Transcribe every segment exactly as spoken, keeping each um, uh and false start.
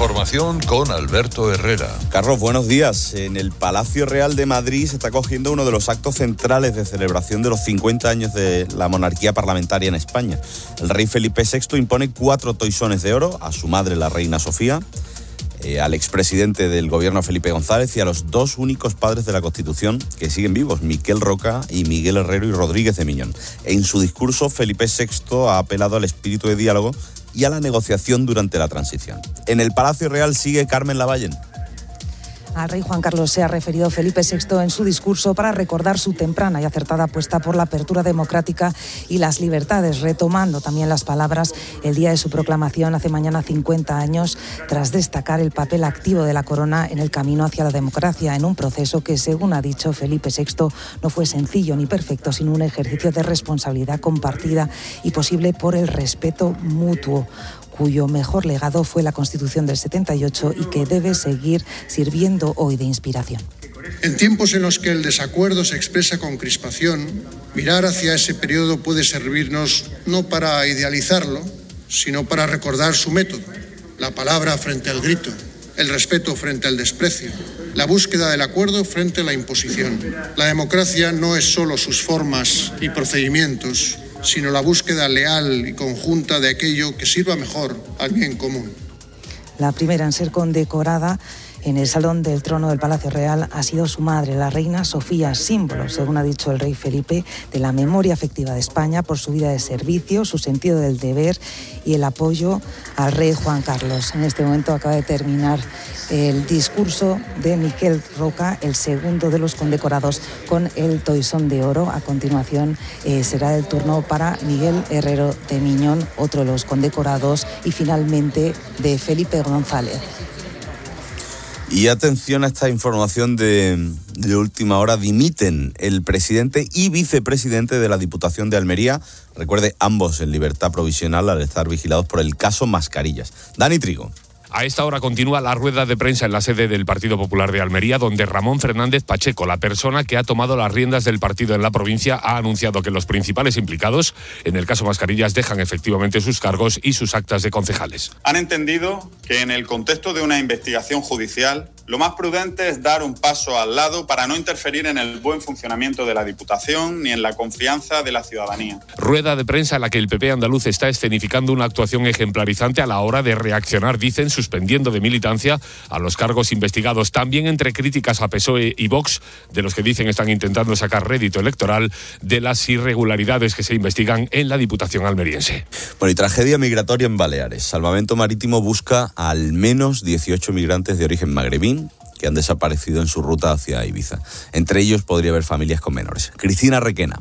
información con Alberto Herrera. Carlos, buenos días. En el Palacio Real de Madrid se está cogiendo uno de los actos centrales de celebración de los cincuenta años de la monarquía parlamentaria en España. El rey Felipe sexto impone cuatro toisones de oro a su madre, la reina Sofía, eh, al expresidente del gobierno Felipe González y a los dos únicos padres de la Constitución que siguen vivos, Miquel Roca y Miguel Herrero y Rodríguez de Miñón. En su discurso, Felipe sexto ha apelado al espíritu de diálogo y a la negociación durante la transición. En el Palacio Real sigue Carmen Lavallen. Al rey Juan Carlos se ha referido Felipe sexto en su discurso para recordar su temprana y acertada apuesta por la apertura democrática y las libertades, retomando también las palabras el día de su proclamación hace mañana cincuenta años, tras destacar el papel activo de la corona en el camino hacia la democracia, en un proceso que, según ha dicho Felipe sexto, no fue sencillo ni perfecto, sino un ejercicio de responsabilidad compartida y posible por el respeto mutuo, cuyo mejor legado fue la Constitución del setenta y ocho y que debe seguir sirviendo hoy de inspiración. En tiempos en los que el desacuerdo se expresa con crispación, mirar hacia ese periodo puede servirnos no para idealizarlo, sino para recordar su método: la palabra frente al grito, el respeto frente al desprecio, la búsqueda del acuerdo frente a la imposición. La democracia no es solo sus formas y procedimientos, sino la búsqueda leal y conjunta de aquello que sirva mejor al bien común. La primera en ser condecorada en el Salón del Trono del Palacio Real ha sido su madre, la reina Sofía, símbolo, según ha dicho el rey Felipe, de la memoria afectiva de España por su vida de servicio, su sentido del deber y el apoyo al rey Juan Carlos. En este momento acaba de terminar el discurso de Miquel Roca, el segundo de los condecorados con el toisón de oro. A continuación eh, será el turno para Miguel Herrero de Miñón, otro de los condecorados, y finalmente de Felipe González. Y atención a esta información de, de última hora. Dimiten el presidente y vicepresidente de la Diputación de Almería. Recuerde, ambos en libertad provisional al estar vigilados por el caso Mascarillas. Dani Trigo. A esta hora continúa la rueda de prensa en la sede del Partido Popular de Almería, donde Ramón Fernández Pacheco, la persona que ha tomado las riendas del partido en la provincia, ha anunciado que los principales implicados en el caso Mascarillas dejan efectivamente sus cargos y sus actas de concejales. Han entendido que en el contexto de una investigación judicial, lo más prudente es dar un paso al lado para no interferir en el buen funcionamiento de la Diputación ni en la confianza de la ciudadanía. Rueda de prensa en la que el P P andaluz está escenificando una actuación ejemplarizante a la hora de reaccionar, dicen, suspendiendo de militancia a los cargos investigados. También entre críticas a P S O E y Vox, de los que dicen están intentando sacar rédito electoral de las irregularidades que se investigan en la Diputación almeriense. Bueno, y tragedia migratoria en Baleares. Salvamento Marítimo busca a al menos dieciocho migrantes de origen magrebí que han desaparecido en su ruta hacia Ibiza. Entre ellos podría haber familias con menores. Cristina Requena.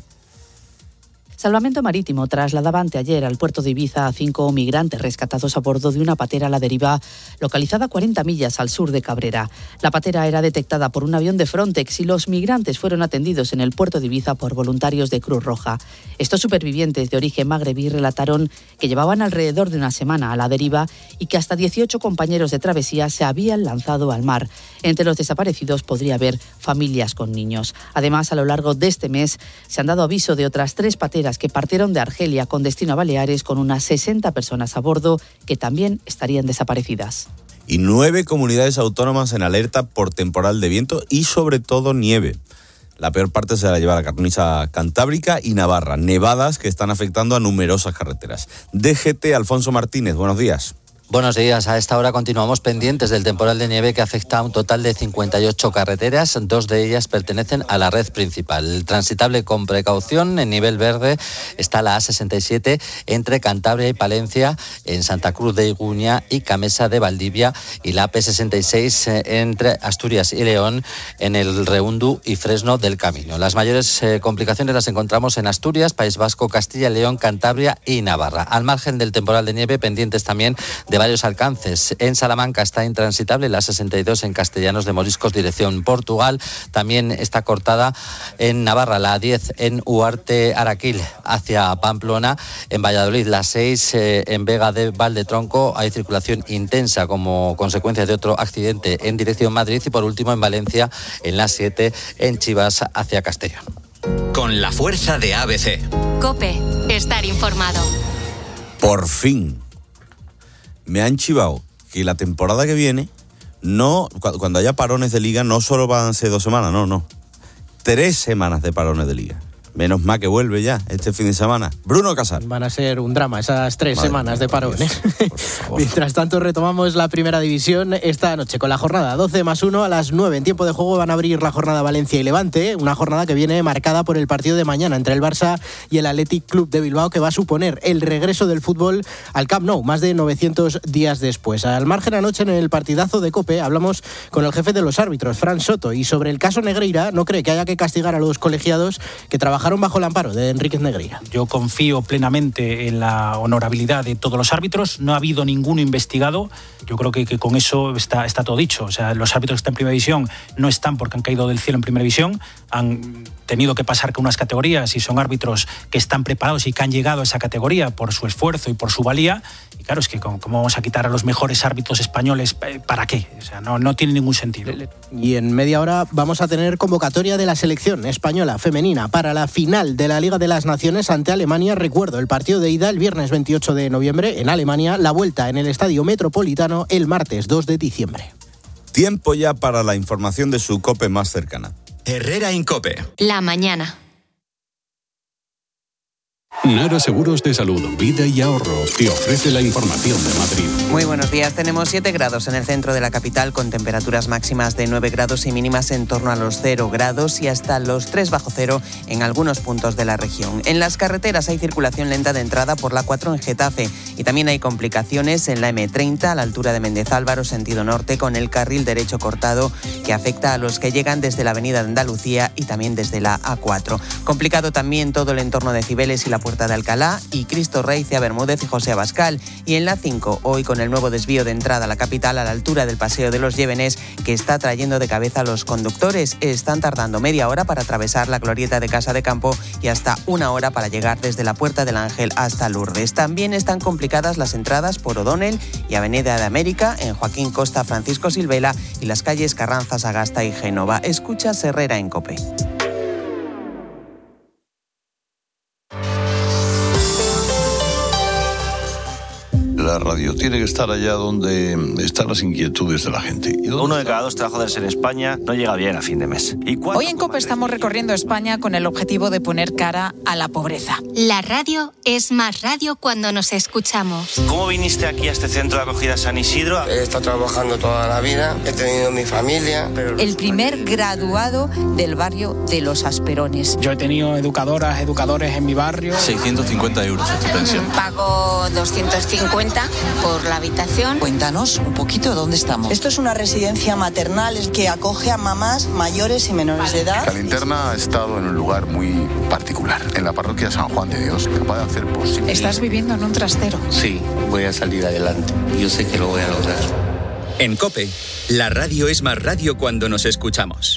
Salvamento Marítimo trasladaba anteayer al puerto de Ibiza a cinco migrantes rescatados a bordo de una patera a la deriva localizada a cuarenta millas al sur de Cabrera. La patera era detectada por un avión de Frontex y los migrantes fueron atendidos en el puerto de Ibiza por voluntarios de Cruz Roja. Estos supervivientes de origen magrebí relataron que llevaban alrededor de una semana a la deriva y que hasta dieciocho compañeros de travesía se habían lanzado al mar. Entre los desaparecidos podría haber familias con niños. Además, a lo largo de este mes se han dado aviso de otras tres pateras que partieron de Argelia con destino a Baleares con unas sesenta personas a bordo que también estarían desaparecidas. Y nueve comunidades autónomas en alerta por temporal de viento y sobre todo nieve. La peor parte se la lleva la cornisa cantábrica y Navarra, nevadas que están afectando a numerosas carreteras. D G T, Alfonso Martínez, buenos días. Buenos días. A esta hora continuamos pendientes del temporal de nieve que afecta a un total de cincuenta y ocho carreteras. Dos de ellas pertenecen a la red principal. Transitable con precaución. En nivel verde está la A sesenta y siete entre Cantabria y Palencia, en Santa Cruz de Iguña y Camesa de Valdivia, y la A P sesenta y seis entre Asturias y León, en el Reundu y Fresno del Camino. Las mayores eh, complicaciones las encontramos en Asturias, País Vasco, Castilla y León, Cantabria y Navarra. Al margen del temporal de nieve, pendientes también de varios alcances. En Salamanca está intransitable la sesenta y dos en Castellanos de Moriscos, dirección Portugal. También está cortada en Navarra la A diez en Huarte Araquil hacia Pamplona. En Valladolid la seis eh, en Vega de Valdetronco hay circulación intensa como consecuencia de otro accidente en dirección Madrid. Y por último en Valencia en la siete en Chivas hacia Castellón. Con la fuerza de A B C. COPE. Estar informado. Por fin. Me han chivado que la temporada que viene, no cuando haya parones de liga, no solo van a ser dos semanas, no, no. Tres semanas de parones de liga. Menos mal que vuelve ya este fin de semana. Bruno Casal. Van a ser un drama esas tres Madre semanas mía, de parón. ¿eh? Mientras tanto, retomamos la primera división esta noche con la jornada doce más uno a las nueve. En tiempo de juego van a abrir la jornada Valencia y Levante, una jornada que viene marcada por el partido de mañana entre el Barça y el Athletic Club de Bilbao, que va a suponer el regreso del fútbol al Camp Nou, más de novecientos días después. Al margen, anoche en el partidazo de COPE hablamos con el jefe de los árbitros, Fran Soto, y sobre el caso Negreira no cree que haya que castigar a los colegiados que trabajaron bajo el amparo de Enríquez Negreira. Yo confío plenamente en la honorabilidad de todos los árbitros. No ha habido ninguno investigado. Yo creo que, que con eso está, está todo dicho. O sea, los árbitros que están en primera división no están porque han caído del cielo en primera división. Han tenido que pasar con unas categorías y son árbitros que están preparados y que han llegado a esa categoría por su esfuerzo y por su valía. Y claro, es que ¿cómo vamos a quitar a los mejores árbitros españoles? ¿Para qué? O sea, no, no tiene ningún sentido. Y en media hora vamos a tener convocatoria de la selección española femenina para la final de la Liga de las Naciones ante Alemania. Recuerdo, el partido de ida el viernes veintiocho de noviembre en Alemania, la vuelta en el Estadio Metropolitano el martes dos de diciembre. Tiempo ya para la información de su COPE más cercana. Herrera Incope. La mañana. Nara Seguros de Salud, Vida y Ahorro te ofrece la información de Madrid. Muy buenos días. Tenemos siete grados en el centro de la capital con temperaturas máximas de nueve grados y mínimas en torno a los cero grados y hasta los tres bajo cero en algunos puntos de la región. En las carreteras hay circulación lenta de entrada por la cuatro en Getafe y también hay complicaciones en la eme treinta a la altura de Méndez Álvaro, sentido norte, con el carril derecho cortado que afecta a los que llegan desde la avenida de Andalucía y también desde la a cuatro. Complicado también todo el entorno de Cibeles y la Puerta de Alcalá y Cristo Rey, Cea Bermúdez y José Abascal. Y en la cinco, hoy con el nuevo desvío de entrada a la capital a la altura del Paseo de los Llévenes, que está trayendo de cabeza a los conductores. Están tardando media hora para atravesar la glorieta de Casa de Campo y hasta una hora para llegar desde la Puerta del Ángel hasta Lourdes. También están complicadas las entradas por O'Donnell y Avenida de América, en Joaquín Costa, Francisco Silvela y las calles Carranza, Sagasta y Génova. Escucha Herrera en COPE. La radio tiene que estar allá donde están las inquietudes de la gente. Uno de cada dos trabajadores en España no llega bien a fin de mes. ¿Y Hoy en COPE estamos recorriendo España con el objetivo de poner cara a la pobreza. La radio es más radio cuando nos escuchamos. ¿Cómo viniste aquí a este centro de acogida San Isidro? He estado trabajando toda la vida, he tenido mi familia. Pero... El primer graduado del barrio de Los Asperones. Yo he tenido educadoras, educadores en mi barrio. seiscientos cincuenta euros es tu pensión. Pago doscientos cincuenta por la habitación. Cuéntanos un poquito de dónde estamos. Esto es una residencia maternal que acoge a mamás mayores y menores de edad. La linterna ha estado en un lugar muy particular, en la parroquia San Juan de Dios, capaz de hacer posible. Estás viviendo en un trastero. Sí, voy a salir adelante. Yo sé que lo voy a lograr. En COPE, la radio es más radio cuando nos escuchamos.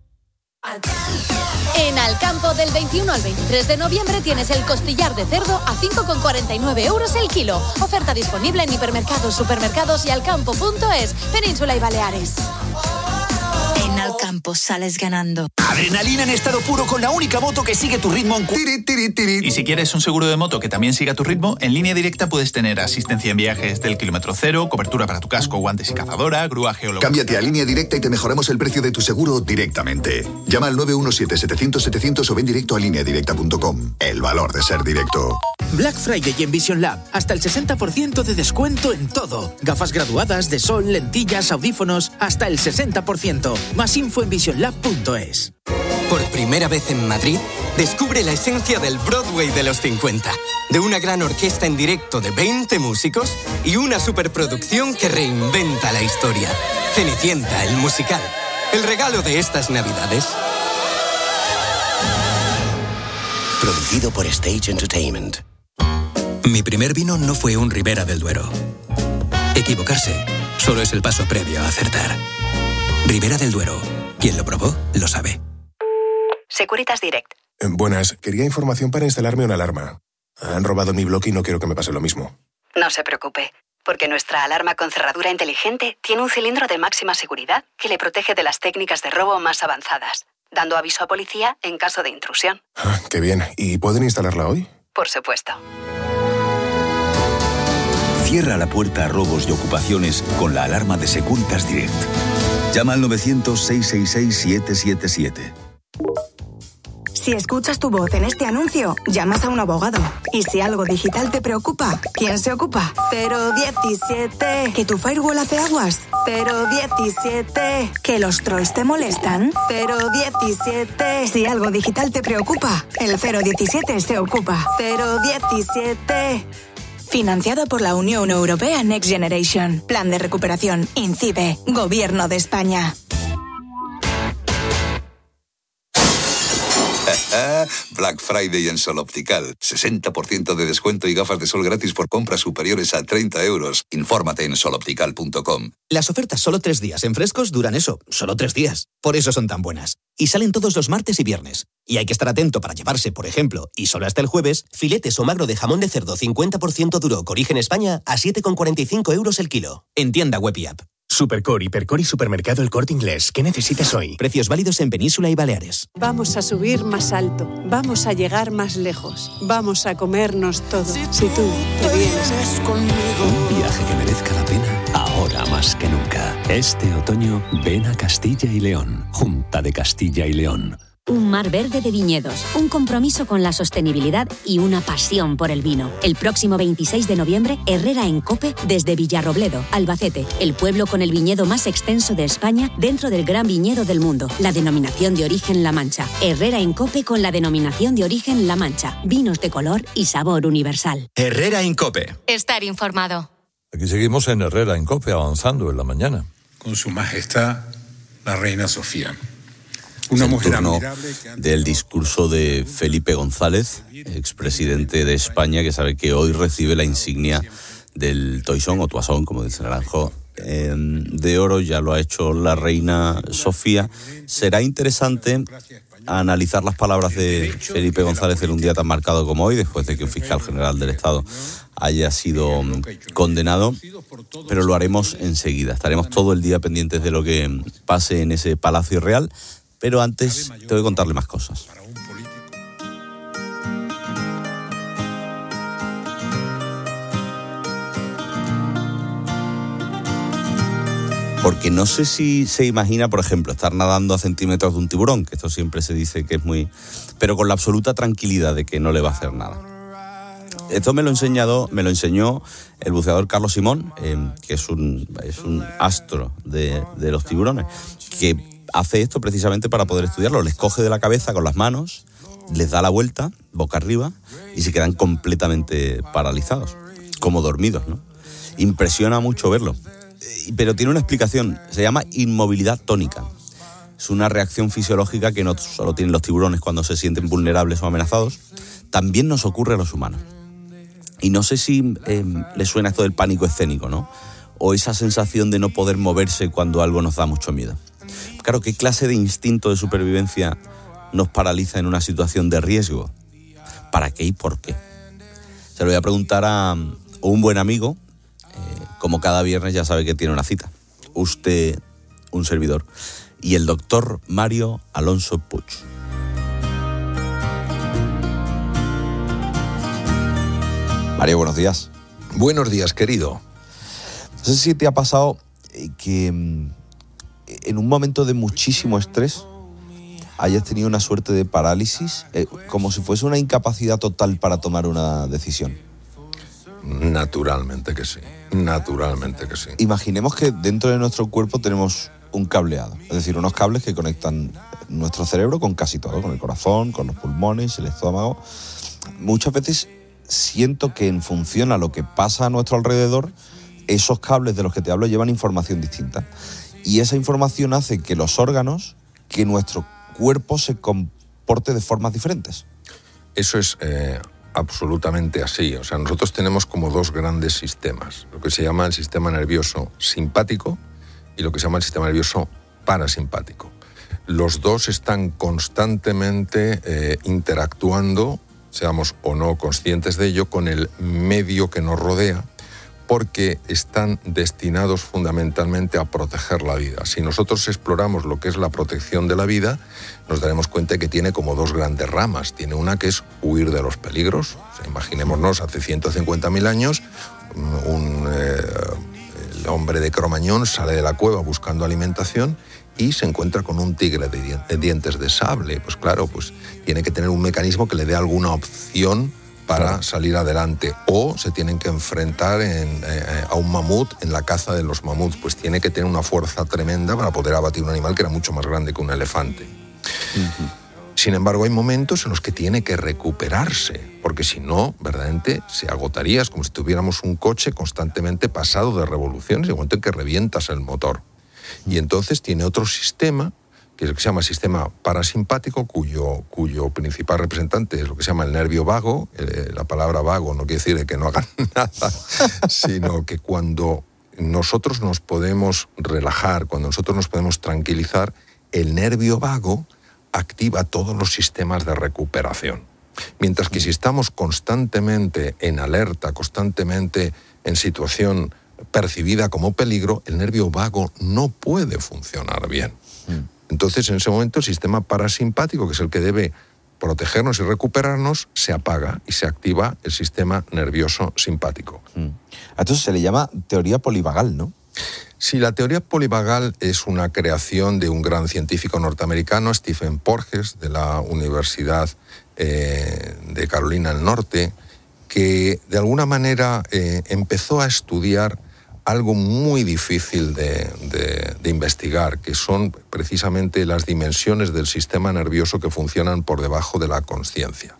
En Alcampo, del veintiuno al veintitrés de noviembre tienes el costillar de cerdo a cinco con cuarenta y nueve euros el kilo. Oferta disponible en hipermercados, supermercados y alcampo punto es, Península y Baleares. En Alcampo sales ganando. Adrenalina en estado puro con la única moto que sigue tu ritmo en cu- tiri, tiri, tiri. Y si quieres un seguro de moto que también siga tu ritmo, en Línea Directa puedes tener asistencia en viajes del kilómetro cero, cobertura para tu casco, guantes y cazadora, grúa geológica. Cámbiate a Línea Directa y te mejoramos el precio de tu seguro directamente. Llama al nueve uno siete, setecientos, setecientos o ven directo a línea directa punto com. El valor de ser directo. Black Friday en Vision Lab. Hasta el sesenta por ciento de descuento en todo. Gafas graduadas de sol, lentillas, audífonos, hasta el sesenta por ciento. Más info en vision lab punto es. Por primera vez en Madrid, descubre la esencia del Broadway de los cincuenta. De una gran orquesta en directo de veinte músicos y una superproducción que reinventa la historia. Cenicienta, el musical. El regalo de estas Navidades. Producido por Stage Entertainment. Mi primer vino no fue un Ribera del Duero. Equivocarse solo es el paso previo a acertar. Ribera del Duero. Quien lo probó, lo sabe. Securitas Direct. Eh, buenas, quería información para instalarme una alarma. Han robado mi bloque y no quiero que me pase lo mismo. No se preocupe, porque nuestra alarma con cerradura inteligente tiene un cilindro de máxima seguridad que le protege de las técnicas de robo más avanzadas, dando aviso a policía en caso de intrusión. Ah, qué bien. ¿Y pueden instalarla hoy? Por supuesto. Cierra la puerta a robos y ocupaciones con la alarma de Securitas Direct. Llama al novecientos, seiscientos sesenta y seis, setecientos setenta y siete. Si escuchas tu voz en este anuncio, llamas a un abogado. Y si algo digital te preocupa, ¿quién se ocupa? cero diecisiete. ¿Que tu firewall hace aguas? cero diecisiete. ¿Que los trolls te molestan? cero diecisiete. Si algo digital te preocupa, el cero diecisiete se ocupa. cero diecisiete. Financiado por la Unión Europea Next Generation. Plan de recuperación. INCIBE. Gobierno de España. Black Friday en Sol Optical. sesenta por ciento de descuento y gafas de sol gratis por compras superiores a treinta euros. Infórmate en sol optical punto com. Las ofertas solo tres días en Frescos duran eso, solo tres días. Por eso son tan buenas. Y salen todos los martes y viernes. Y hay que estar atento para llevarse, por ejemplo, y solo hasta el jueves, filetes o magro de jamón de cerdo cincuenta por ciento duro con origen España a siete con cuarenta y cinco euros el kilo. En tienda web y app. Supercor, Hipercor y Supermercado El Corte Inglés. ¿Qué necesitas hoy? Precios válidos en Península y Baleares. Vamos a subir más alto. Vamos a llegar más lejos. Vamos a comernos todo. Si tú te vienes conmigo. Un viaje que merezca la pena ahora más que nunca. Este otoño ven a Castilla y León. Junta de Castilla y León. Un mar verde de viñedos, un compromiso con la sostenibilidad y una pasión por el vino. El próximo veintiséis de noviembre, Herrera en Cope desde Villarrobledo, Albacete, el pueblo con el viñedo más extenso de España dentro del gran viñedo del mundo, la denominación de origen La Mancha. Herrera en Cope con la denominación de origen La Mancha. Vinos de color y sabor universal. Herrera en Cope. Estar informado. Aquí seguimos en Herrera en Cope, avanzando en la mañana. Con su majestad, la reina Sofía. Una es el mujer turno admirable que... del discurso de Felipe González, expresidente de España, que sabe que hoy recibe la insignia del Toisón o Toisón, como dice Naranjo, eh, de oro. Ya lo ha hecho la reina Sofía. Será interesante analizar las palabras de Felipe González en un día tan marcado como hoy, después de que un fiscal general del Estado haya sido condenado, pero lo haremos enseguida. Estaremos todo el día pendientes de lo que pase en ese Palacio Real. Pero antes te voy a contarle más cosas. Porque no sé si se imagina, por ejemplo, estar nadando a centímetros de un tiburón, que esto siempre se dice que es muy... pero con la absoluta tranquilidad de que no le va a hacer nada. Esto me lo, enseñado, me lo enseñó el buceador Carlos Simón, eh, que es un, es un astro de, de los tiburones, que hace esto precisamente para poder estudiarlo. Les coge de la cabeza con las manos, les da la vuelta, boca arriba, y se quedan completamente paralizados, como dormidos, ¿no? Impresiona mucho verlo. Pero tiene una explicación, se llama inmovilidad tónica. Es una reacción fisiológica que no solo tienen los tiburones cuando se sienten vulnerables o amenazados, también nos ocurre a los humanos. Y no sé si eh, les suena esto del pánico escénico, ¿no? O esa sensación de no poder moverse cuando algo nos da mucho miedo. Claro, ¿qué clase de instinto de supervivencia nos paraliza en una situación de riesgo? ¿Para qué y por qué? Se lo voy a preguntar a un buen amigo, eh, como cada viernes ya sabe que tiene una cita. Usted, un servidor, y el doctor Mario Alonso Puig. Mario, buenos días. Buenos días, querido. No sé si te ha pasado que en un momento de muchísimo estrés hayas tenido una suerte de parálisis, eh, como si fuese una incapacidad total para tomar una decisión. Naturalmente que sí, naturalmente que sí. Imaginemos que dentro de nuestro cuerpo tenemos un cableado, es decir, unos cables que conectan nuestro cerebro con casi todo, con el corazón, con los pulmones, el estómago. Muchas veces siento que en función a lo que pasa a nuestro alrededor, esos cables de los que te hablo llevan información distinta. Y esa información hace que los órganos, que nuestro cuerpo se comporte de formas diferentes. Eso es eh, absolutamente así. O sea, nosotros tenemos como dos grandes sistemas. Lo que se llama el sistema nervioso simpático y lo que se llama el sistema nervioso parasimpático. Los dos están constantemente eh, interactuando, seamos o no conscientes de ello, con el medio que nos rodea, porque están destinados fundamentalmente a proteger la vida. Si nosotros exploramos lo que es la protección de la vida, nos daremos cuenta de que tiene como dos grandes ramas. Tiene una que es huir de los peligros. O sea, imaginémonos hace ciento cincuenta mil años, un, eh, el hombre de Cromañón sale de la cueva buscando alimentación y se encuentra con un tigre de dientes de sable. Pues claro, pues tiene que tener un mecanismo que le dé alguna opción para claro. salir adelante. O se tienen que enfrentar en, eh, a un mamut en la caza de los mamuts. Pues tiene que tener una fuerza tremenda para poder abatir un animal que era mucho más grande que un elefante. Uh-huh. Sin embargo, hay momentos en los que tiene que recuperarse, porque si no, verdaderamente se agotaría. Es como si tuviéramos un coche constantemente pasado de revoluciones, y en el momento en que revientas el motor. Y entonces tiene otro sistema, que es el que se llama sistema parasimpático, cuyo, cuyo principal representante es lo que se llama el nervio vago. Eh, la palabra vago no quiere decir que no hagan nada, sino que cuando nosotros nos podemos relajar, cuando nosotros nos podemos tranquilizar, el nervio vago activa todos los sistemas de recuperación. Mientras que si estamos constantemente en alerta, constantemente en situación percibida como peligro, el nervio vago no puede funcionar bien. Entonces, en ese momento, el sistema parasimpático, que es el que debe protegernos y recuperarnos, se apaga y se activa el sistema nervioso simpático. Entonces se le llama teoría polivagal, ¿no? Sí, la teoría polivagal es una creación de un gran científico norteamericano, Stephen Porges, de la Universidad eh, de Carolina del Norte, que de alguna manera eh, empezó a estudiar algo muy difícil de, de, de investigar, que son precisamente las dimensiones del sistema nervioso que funcionan por debajo de la consciencia.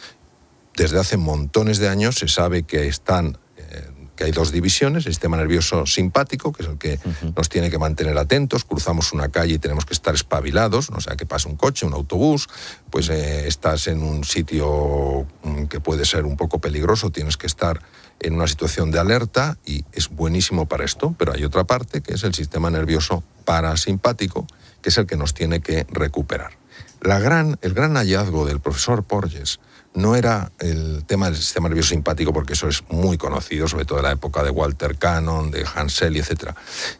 Desde hace montones de años se sabe que están, eh, que hay dos divisiones: el sistema nervioso simpático, que es el que uh-huh. nos tiene que mantener atentos. Cruzamos una calle y tenemos que estar espabilados, no sea que pase un coche, un autobús, pues eh, estás en un sitio que puede ser un poco peligroso, tienes que estar en una situación de alerta y es buenísimo para esto. Pero hay otra parte, que es el sistema nervioso parasimpático, que es el que nos tiene que recuperar. La gran, el gran hallazgo del profesor Porges no era el tema del sistema nervioso simpático, porque eso es muy conocido, sobre todo en la época de Walter Cannon, de Hans Selye, etcétera,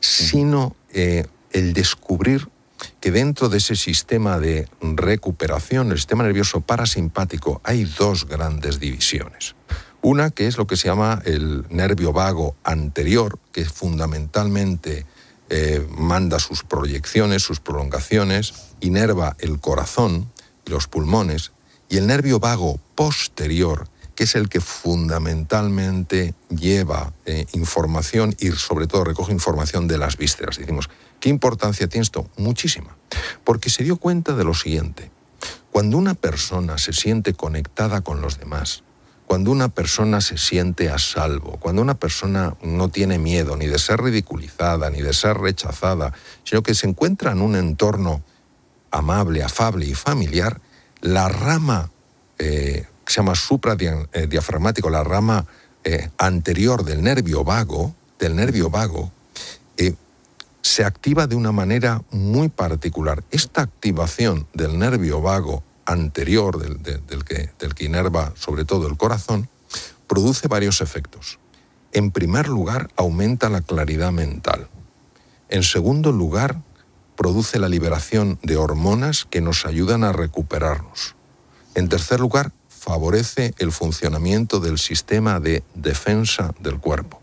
sino eh, el descubrir que dentro de ese sistema de recuperación, el sistema nervioso parasimpático, hay dos grandes divisiones. Una que es lo que se llama el nervio vago anterior, que fundamentalmente eh, manda sus proyecciones, sus prolongaciones, inerva el corazón y los pulmones, y el nervio vago posterior, que es el que fundamentalmente lleva eh, información y sobre todo recoge información de las vísceras. Decimos, ¿qué importancia tiene esto? Muchísima, porque se dio cuenta de lo siguiente: cuando una persona se siente conectada con los demás, cuando una persona se siente a salvo, cuando una persona no tiene miedo ni de ser ridiculizada, ni de ser rechazada, sino que se encuentra en un entorno amable, afable y familiar, la rama eh, que se llama supradiafragmático, la rama eh, anterior del nervio vago, del nervio vago, eh, se activa de una manera muy particular. Esta activación del nervio vago anterior, del, del, del, que, del que inerva sobre todo el corazón, produce varios efectos. En primer lugar, aumenta la claridad mental. En segundo lugar, produce la liberación de hormonas que nos ayudan a recuperarnos. En tercer lugar, favorece el funcionamiento del sistema de defensa del cuerpo.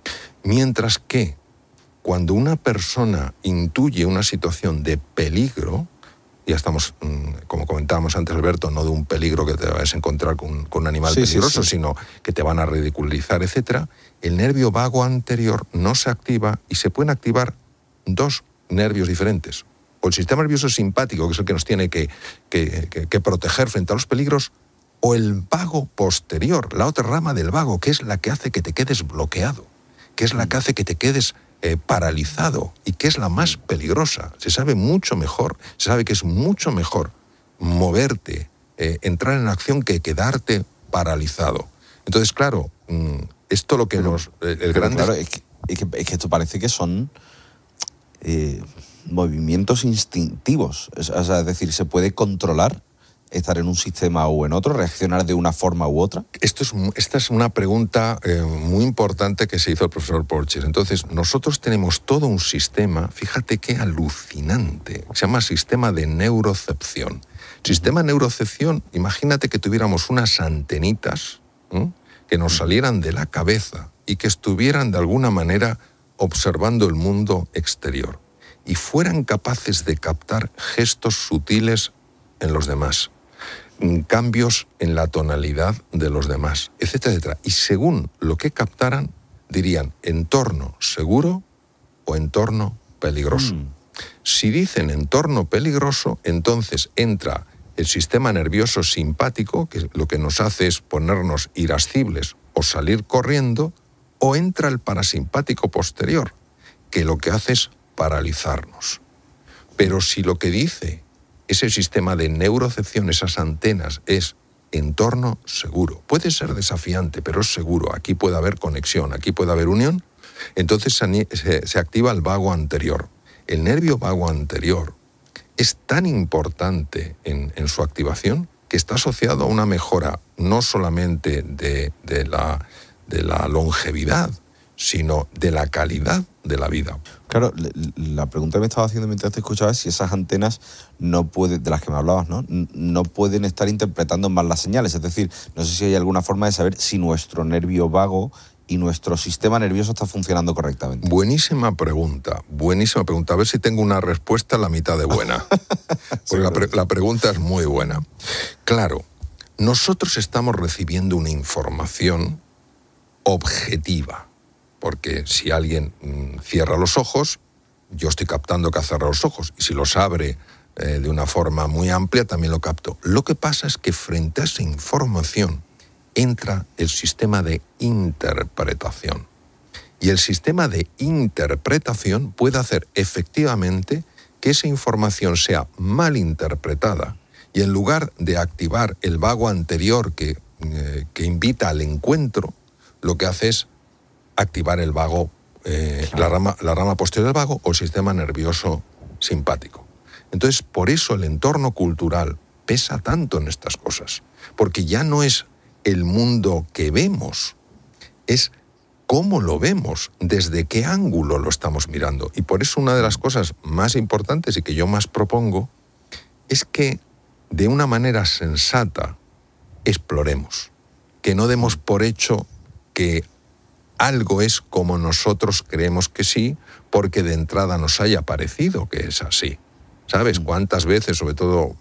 Mientras que, cuando una persona intuye una situación de peligro, ya estamos, como comentábamos antes, Alberto, no de un peligro que te vas a encontrar con, con un animal sí, peligroso, sí, sí. sino que te van a ridiculizar, etcétera, el nervio vago anterior no se activa y se pueden activar dos nervios diferentes. O el sistema nervioso simpático, que es el que nos tiene que, que, que, que proteger frente a los peligros, o el vago posterior, la otra rama del vago, que es la que hace que te quedes bloqueado, que es la que hace que te quedes Eh, paralizado, y que es la más peligrosa. Se sabe mucho mejor, se sabe que es mucho mejor moverte, eh, entrar en acción, que quedarte paralizado. Entonces, claro, mmm, esto lo que pero, nos... Eh, el grande... Claro, es que, es, que, es que esto parece que son eh, movimientos instintivos. Es, o sea, es decir, se puede controlar estar en un sistema o en otro, reaccionar de una forma u otra? Esto es, esta es una pregunta eh, muy importante que se hizo el profesor Porges. Entonces, nosotros tenemos todo un sistema, fíjate qué alucinante, se llama sistema de neurocepción. Sistema de neurocepción, imagínate que tuviéramos unas antenitas ¿eh? que nos salieran de la cabeza y que estuvieran de alguna manera observando el mundo exterior y fueran capaces de captar gestos sutiles en los demás, cambios en la tonalidad de los demás, etcétera, etcétera. Y según lo que captaran, dirían entorno seguro o entorno peligroso. Mm. Si dicen entorno peligroso, entonces entra el sistema nervioso simpático, que lo que nos hace es ponernos irascibles o salir corriendo, o entra el parasimpático posterior, que lo que hace es paralizarnos. Pero si lo que dice ese sistema de neurocepción, esas antenas, es entorno seguro, puede ser desafiante, pero es seguro, aquí puede haber conexión, aquí puede haber unión, entonces se, se activa el vago anterior. El nervio vago anterior es tan importante en, en su activación que está asociado a una mejora no solamente de, de, la, de la longevidad, sino de la calidad de la vida. Claro, la pregunta que me estaba haciendo mientras te escuchaba es si esas antenas no pueden, de las que me hablabas, ¿no? No pueden estar interpretando mal las señales. Es decir, no sé si hay alguna forma de saber si nuestro nervio vago y nuestro sistema nervioso está funcionando correctamente. Buenísima pregunta, buenísima pregunta. A ver si tengo una respuesta a la mitad de buena. Porque la, pre- la pregunta es muy buena. Claro, nosotros estamos recibiendo una información objetiva. Porque si alguien mmm, cierra los ojos, yo estoy captando que ha cerrado los ojos. Y si los abre eh, de una forma muy amplia, también lo capto. Lo que pasa es que frente a esa información entra el sistema de interpretación. Y el sistema de interpretación puede hacer efectivamente que esa información sea mal interpretada y en lugar de activar el vago anterior que, eh, que invita al encuentro, lo que hace es activar el vago, eh, claro. la, rama, la rama posterior del vago o el sistema nervioso simpático. Entonces, por eso el entorno cultural pesa tanto en estas cosas, porque ya no es el mundo que vemos, es cómo lo vemos, desde qué ángulo lo estamos mirando. Y por eso una de las cosas más importantes y que yo más propongo es que de una manera sensata exploremos, que no demos por hecho que algo es como nosotros creemos que sí, porque de entrada nos haya parecido que es así. ¿Sabes cuántas veces, sobre todo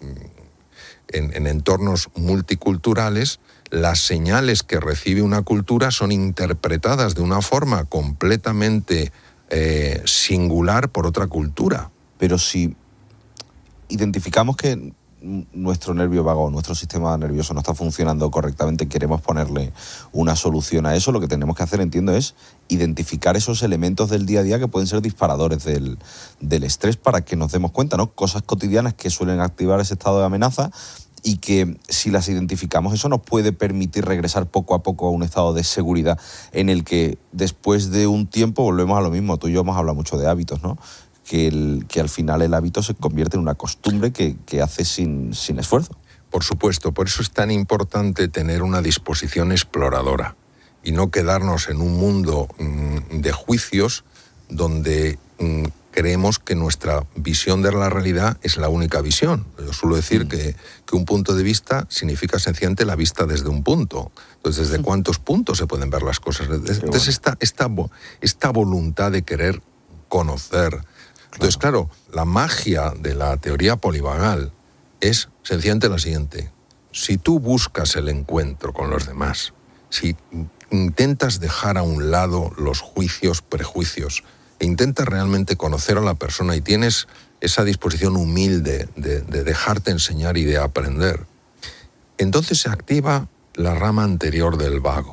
en, en entornos multiculturales, las señales que recibe una cultura son interpretadas de una forma completamente eh, singular por otra cultura? Pero si identificamos que nuestro nervio vago, nuestro sistema nervioso no está funcionando correctamente, queremos ponerle una solución a eso, lo que tenemos que hacer, entiendo, es identificar esos elementos del día a día que pueden ser disparadores del, del estrés para que nos demos cuenta, ¿no? Cosas cotidianas que suelen activar ese estado de amenaza y que si las identificamos, eso nos puede permitir regresar poco a poco a un estado de seguridad en el que después de un tiempo volvemos a lo mismo. Tú y yo hemos hablado mucho de hábitos, ¿no? Que, el, que al final el hábito se convierte en una costumbre que, que hace sin, sin esfuerzo. Por supuesto, por eso es tan importante tener una disposición exploradora y no quedarnos en un mundo mmm, de juicios donde mmm, creemos que nuestra visión de la realidad es la única visión. Yo suelo decir mm. que, que un punto de vista significa sencillamente la vista desde un punto. Entonces, ¿desde mm. cuántos puntos se pueden ver las cosas? Entonces, bueno. esta, esta, esta voluntad de querer conocer. Entonces, claro, la magia de la teoría polivagal es sencillamente la siguiente. Si tú buscas el encuentro con los demás, si intentas dejar a un lado los juicios, prejuicios, e intentas realmente conocer a la persona y tienes esa disposición humilde de, de dejarte enseñar y de aprender, entonces se activa la rama anterior del vago.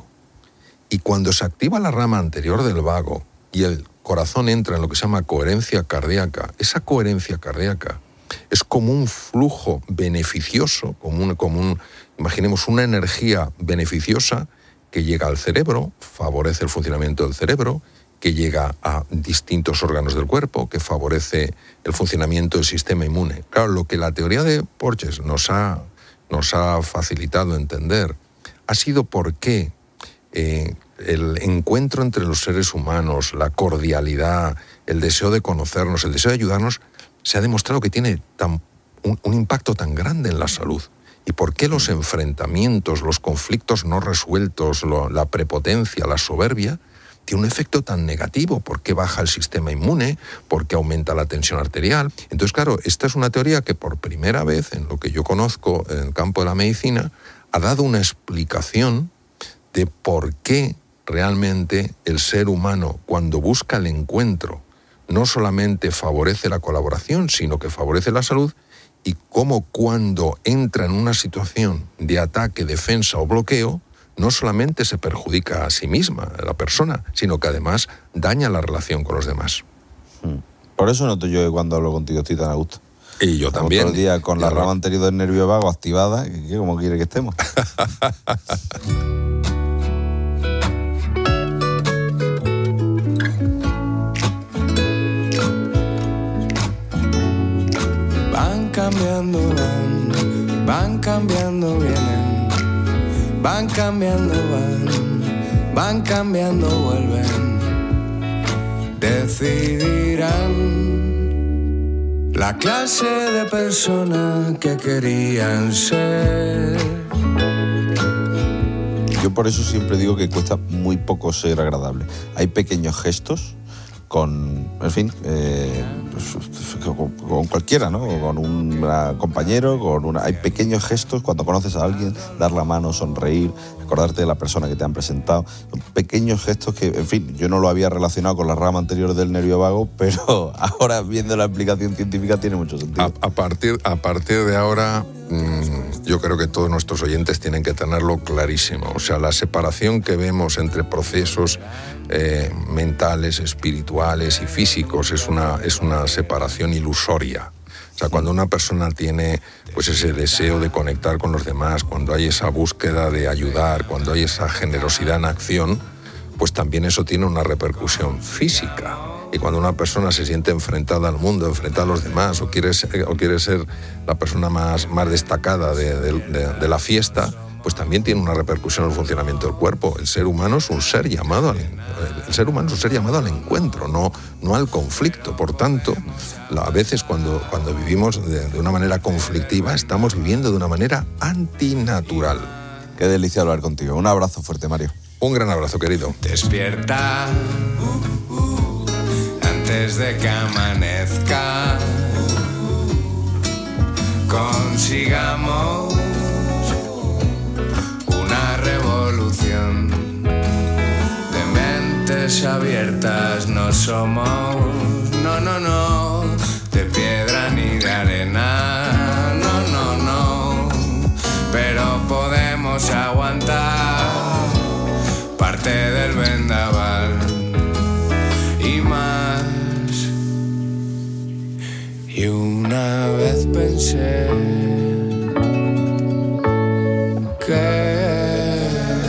Y cuando se activa la rama anterior del vago y el corazón entra en lo que se llama coherencia cardíaca, esa coherencia cardíaca es como un flujo beneficioso, como un, como un, imaginemos una energía beneficiosa que llega al cerebro, favorece el funcionamiento del cerebro, que llega a distintos órganos del cuerpo, que favorece el funcionamiento del sistema inmune. Claro, lo que la teoría de Porges nos ha, nos ha facilitado entender ha sido por qué eh, el encuentro entre los seres humanos, la cordialidad, el deseo de conocernos, el deseo de ayudarnos, se ha demostrado que tiene tan, un, un impacto tan grande en la salud ¿Y por qué los enfrentamientos, los conflictos no resueltos, lo, la prepotencia, la soberbia, tiene un efecto tan negativo? ¿Por qué baja el sistema inmune? ¿Por qué aumenta la tensión arterial? Entonces, claro, esta es una teoría que por primera vez, en lo que yo conozco en el campo de la medicina, ha dado una explicación de por qué realmente el ser humano, cuando busca el encuentro, no solamente favorece la colaboración, sino que favorece la salud, y cómo cuando entra en una situación de ataque, defensa o bloqueo, no solamente se perjudica a sí misma, a la persona, sino que además daña la relación con los demás. Por eso noto yo que cuando hablo contigo estoy tan a gusto. Y yo también. Otro día con la rama anterior del nervio vago activada, ¿qué, ¿cómo quiere que estemos? Van cambiando, van, van cambiando, vienen, van cambiando, van, van cambiando, vuelven, decidirán la clase de persona que querían ser. Yo por eso siempre digo que cuesta muy poco ser agradable. Hay pequeños gestos con, en fin, eh, con, con cualquiera, ¿no? Con un compañero, con una, hay pequeños gestos cuando conoces a alguien, dar la mano, sonreír, acordarte de la persona que te han presentado. Son pequeños gestos que, en fin, yo no lo había relacionado con la rama anterior del nervio vago, pero ahora, viendo la explicación científica, tiene mucho sentido. A, a, partir, a partir de ahora, mmm, yo creo que todos nuestros oyentes tienen que tenerlo clarísimo. O sea, la separación que vemos entre procesos eh, mentales, espirituales y físicos es una, es una separación ilusoria. O sea, cuando una persona tiene pues ese deseo de conectar con los demás, cuando hay esa búsqueda de ayudar, cuando hay esa generosidad en acción, pues también eso tiene una repercusión física. Y cuando una persona se siente enfrentada al mundo, enfrentada a los demás, o quiere ser, o quiere ser la persona más, más destacada de, de, de, de la fiesta, pues también tiene una repercusión en el funcionamiento del cuerpo. El ser humano es un ser llamado al, el ser humano es un ser llamado al encuentro, no, no al conflicto. Por tanto, a veces cuando, cuando vivimos de, de una manera conflictiva, estamos viviendo de una manera antinatural. Qué delicia hablar contigo. Un abrazo fuerte, Mario. Un gran abrazo, querido. Despierta antes de que amanezca. Consigamos una revolución de mentes abiertas. No somos, no, no, no, de piedra ni de arena. No, no, no, pero podemos aguantar parte del vendaval y más. Y una vez pensé que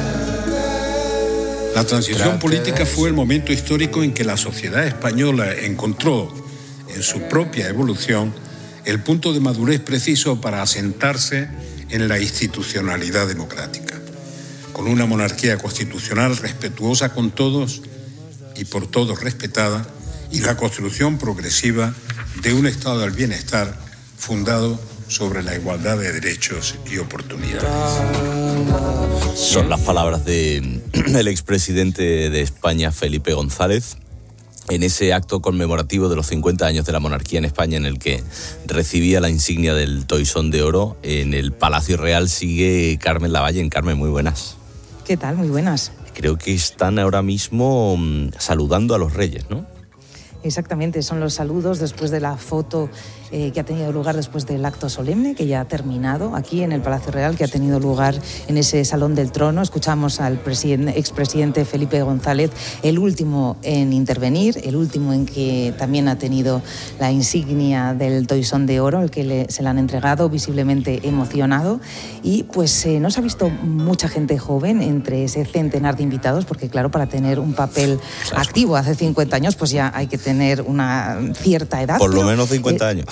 la transición política fue el momento histórico en que la sociedad española encontró en su propia evolución el punto de madurez preciso para asentarse en la institucionalidad democrática, con una monarquía constitucional respetuosa con todos y por todos respetada, y la construcción progresiva de un estado del bienestar fundado sobre la igualdad de derechos y oportunidades. Son las palabras de, del expresidente de España, Felipe González, en ese acto conmemorativo de los cincuenta años de la monarquía en España, en el que recibía la insignia del Toisón de Oro. En el Palacio Real sigue Carmen Lavalle. Carmen, muy buenas. ¿Qué tal? Muy buenas. Creo que están ahora mismo mmm, saludando a los reyes, ¿no? Exactamente, son los saludos después de la foto eh, que ha tenido lugar después del acto solemne, que ya ha terminado aquí en el Palacio Real, que ha tenido lugar en ese Salón del Trono. Escuchamos al expresidente Felipe González, el último en intervenir, el último en que también ha tenido la insignia del Toisón de Oro, al que le, se le han entregado, visiblemente emocionado. Y pues eh, no se ha visto mucha gente joven entre ese centenar de invitados, porque claro, para tener un papel activo hace cincuenta años, pues ya hay que tener una cierta edad. Por lo pero, menos cincuenta eh, años.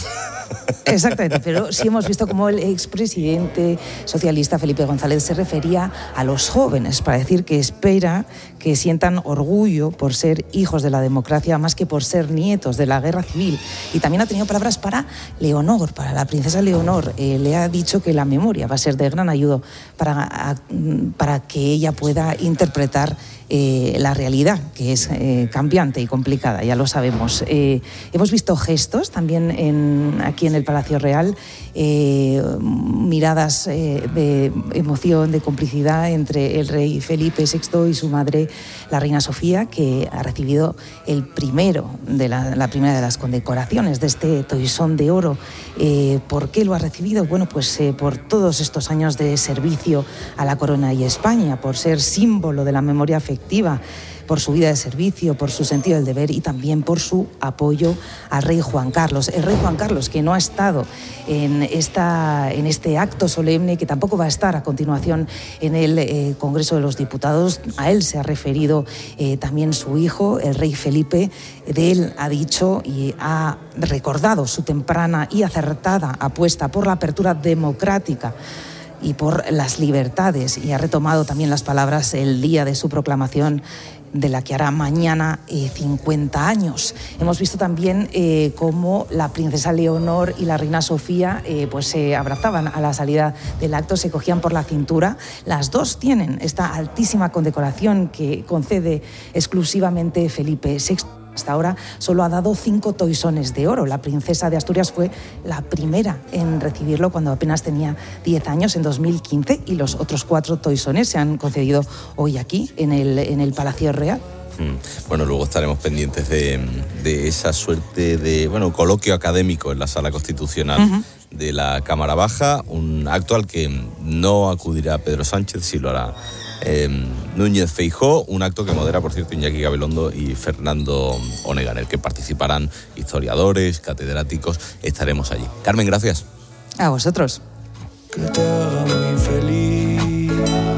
Exactamente, pero sí hemos visto cómo el expresidente socialista Felipe González se refería a los jóvenes para decir que espera que sientan orgullo por ser hijos de la democracia más que por ser nietos de la guerra civil. Y también ha tenido palabras para Leonor, para la princesa Leonor. Eh, le ha dicho que la memoria va a ser de gran ayuda para, a, para que ella pueda interpretar Eh, la realidad, que es eh, cambiante y complicada, ya lo sabemos. Eh, hemos visto gestos también en, aquí en el Palacio Real, eh, miradas eh, de emoción, de complicidad entre el rey Felipe sexto y su madre, la reina Sofía, que ha recibido el primero de la, la primera de las condecoraciones de este toisón de oro. Eh, ¿Por qué lo ha recibido? Bueno, pues eh, por todos estos años de servicio a la corona y España, por ser símbolo de la memoria afectiva, por su vida de servicio, por su sentido del deber y también por su apoyo al rey Juan Carlos. El rey Juan Carlos, que no ha estado en, esta, en este acto solemne, que tampoco va a estar a continuación en el eh, Congreso de los Diputados. A él se ha referido eh, también su hijo, el rey Felipe. De él ha dicho y ha recordado su temprana y acertada apuesta por la apertura democrática y por las libertades, y ha retomado también las palabras el día de su proclamación, de la que hará mañana eh, cincuenta años. Hemos visto también eh, cómo la princesa Leonor y la reina Sofía eh, pues se abrazaban a la salida del acto, se cogían por la cintura. Las dos tienen esta altísima condecoración que concede exclusivamente Felipe sexto. Hasta ahora solo ha dado cinco toisones de oro. La princesa de Asturias fue la primera en recibirlo cuando apenas tenía diez años, en dos mil quince, y los otros cuatro toisones se han concedido hoy aquí, en el, en el Palacio Real. Bueno, luego estaremos pendientes de, de esa suerte de, bueno, coloquio académico en la Sala Constitucional uh-huh. de la Cámara Baja, un acto al que no acudirá Pedro Sánchez, sí lo hará eh, Núñez Feijóo, un acto que modera, por cierto, Iñaki Gabilondo y Fernando Onega, en el que participarán historiadores, catedráticos. Estaremos allí. Carmen, gracias. A vosotros. Que te haga muy feliz.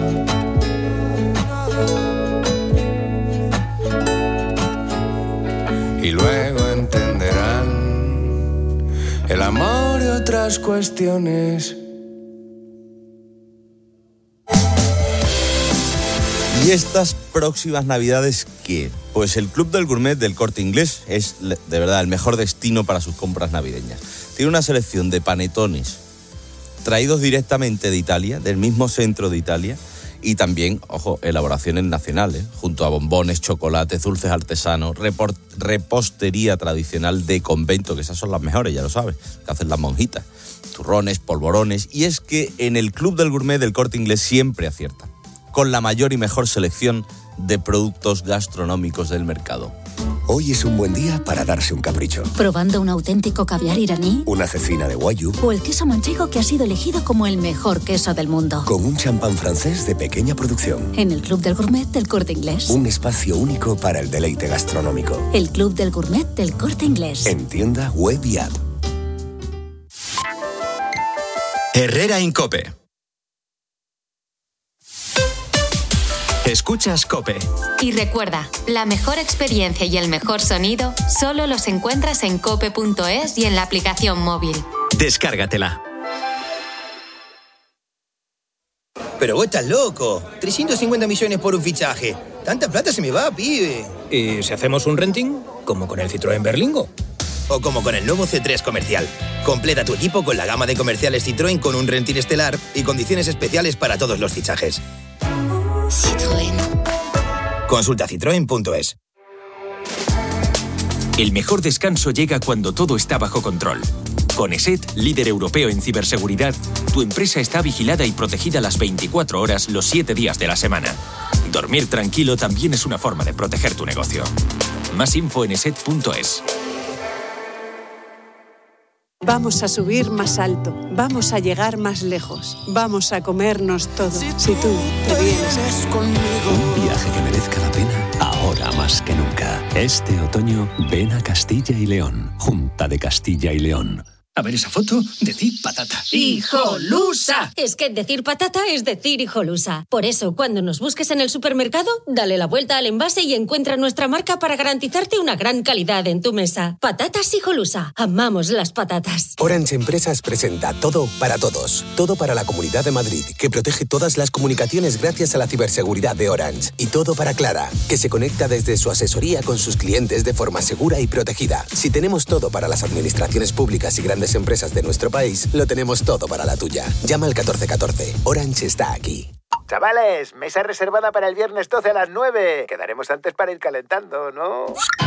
Y luego entenderán el amor y otras cuestiones. ¿Y estas próximas Navidades qué? Pues el Club del Gourmet del Corte Inglés es de verdad el mejor destino para sus compras navideñas. Tiene una selección de panetones traídos directamente de Italia, del mismo centro de Italia, y también, ojo, elaboraciones nacionales, junto a bombones, chocolates, dulces artesanos, report, repostería tradicional de convento, que esas son las mejores, ya lo sabes, que hacen las monjitas, turrones, polvorones. Y es que en el Club del Gourmet del Corte Inglés siempre acierta, con la mayor y mejor selección de productos gastronómicos del mercado. Hoy es un buen día para darse un capricho. ¿Probando un auténtico caviar iraní? Una cecina de Wagyu. ¿O el queso manchego que ha sido elegido como el mejor queso del mundo? Con un champán francés de pequeña producción. En el Club del Gourmet del Corte Inglés. Un espacio único para el deleite gastronómico. El Club del Gourmet del Corte Inglés. En tienda, web y app. Herrera en COPE. Escuchas COPE. Y recuerda, la mejor experiencia y el mejor sonido solo los encuentras en cope punto es y en la aplicación móvil. Descárgatela. Pero vos estás loco. trescientos cincuenta millones por un fichaje. Tanta plata se me va, pibe. ¿Y si hacemos un renting? ¿Como con el Citroën Berlingo? O como con el nuevo C tres Comercial. Completa tu equipo con la gama de comerciales Citroën con un renting estelar y condiciones especiales para todos los fichajes. Citroën. Consulta citroen punto es. El mejor descanso llega cuando todo está bajo control. Con ESET, líder europeo en ciberseguridad, tu empresa está vigilada y protegida las veinticuatro horas, los siete días de la semana. Dormir tranquilo también es una forma de proteger tu negocio. Más info en eset punto es. Vamos a subir más alto, vamos a llegar más lejos, vamos a comernos todo. Si tú te vienes conmigo. Un viaje que merezca la pena ahora más que nunca. Este otoño ven a Castilla y León, Junta de Castilla y León. A ver esa foto, decir patata. ¡Hijolusa! Es que decir patata es decir hijolusa. Por eso, cuando nos busques en el supermercado, dale la vuelta al envase y encuentra nuestra marca para garantizarte una gran calidad en tu mesa. Patatas hijolusa. Amamos las patatas. Orange Empresas presenta Todo para Todos. Todo para la Comunidad de Madrid, que protege todas las comunicaciones gracias a la ciberseguridad de Orange. Y todo para Clara, que se conecta desde su asesoría con sus clientes de forma segura y protegida. Si tenemos todo para las administraciones públicas y grandes empresas de nuestro país, lo tenemos todo para la tuya. Llama al catorce catorce. Orange está aquí. Chavales, mesa reservada para el viernes doce a las nueve. Quedaremos antes para ir calentando, ¿no?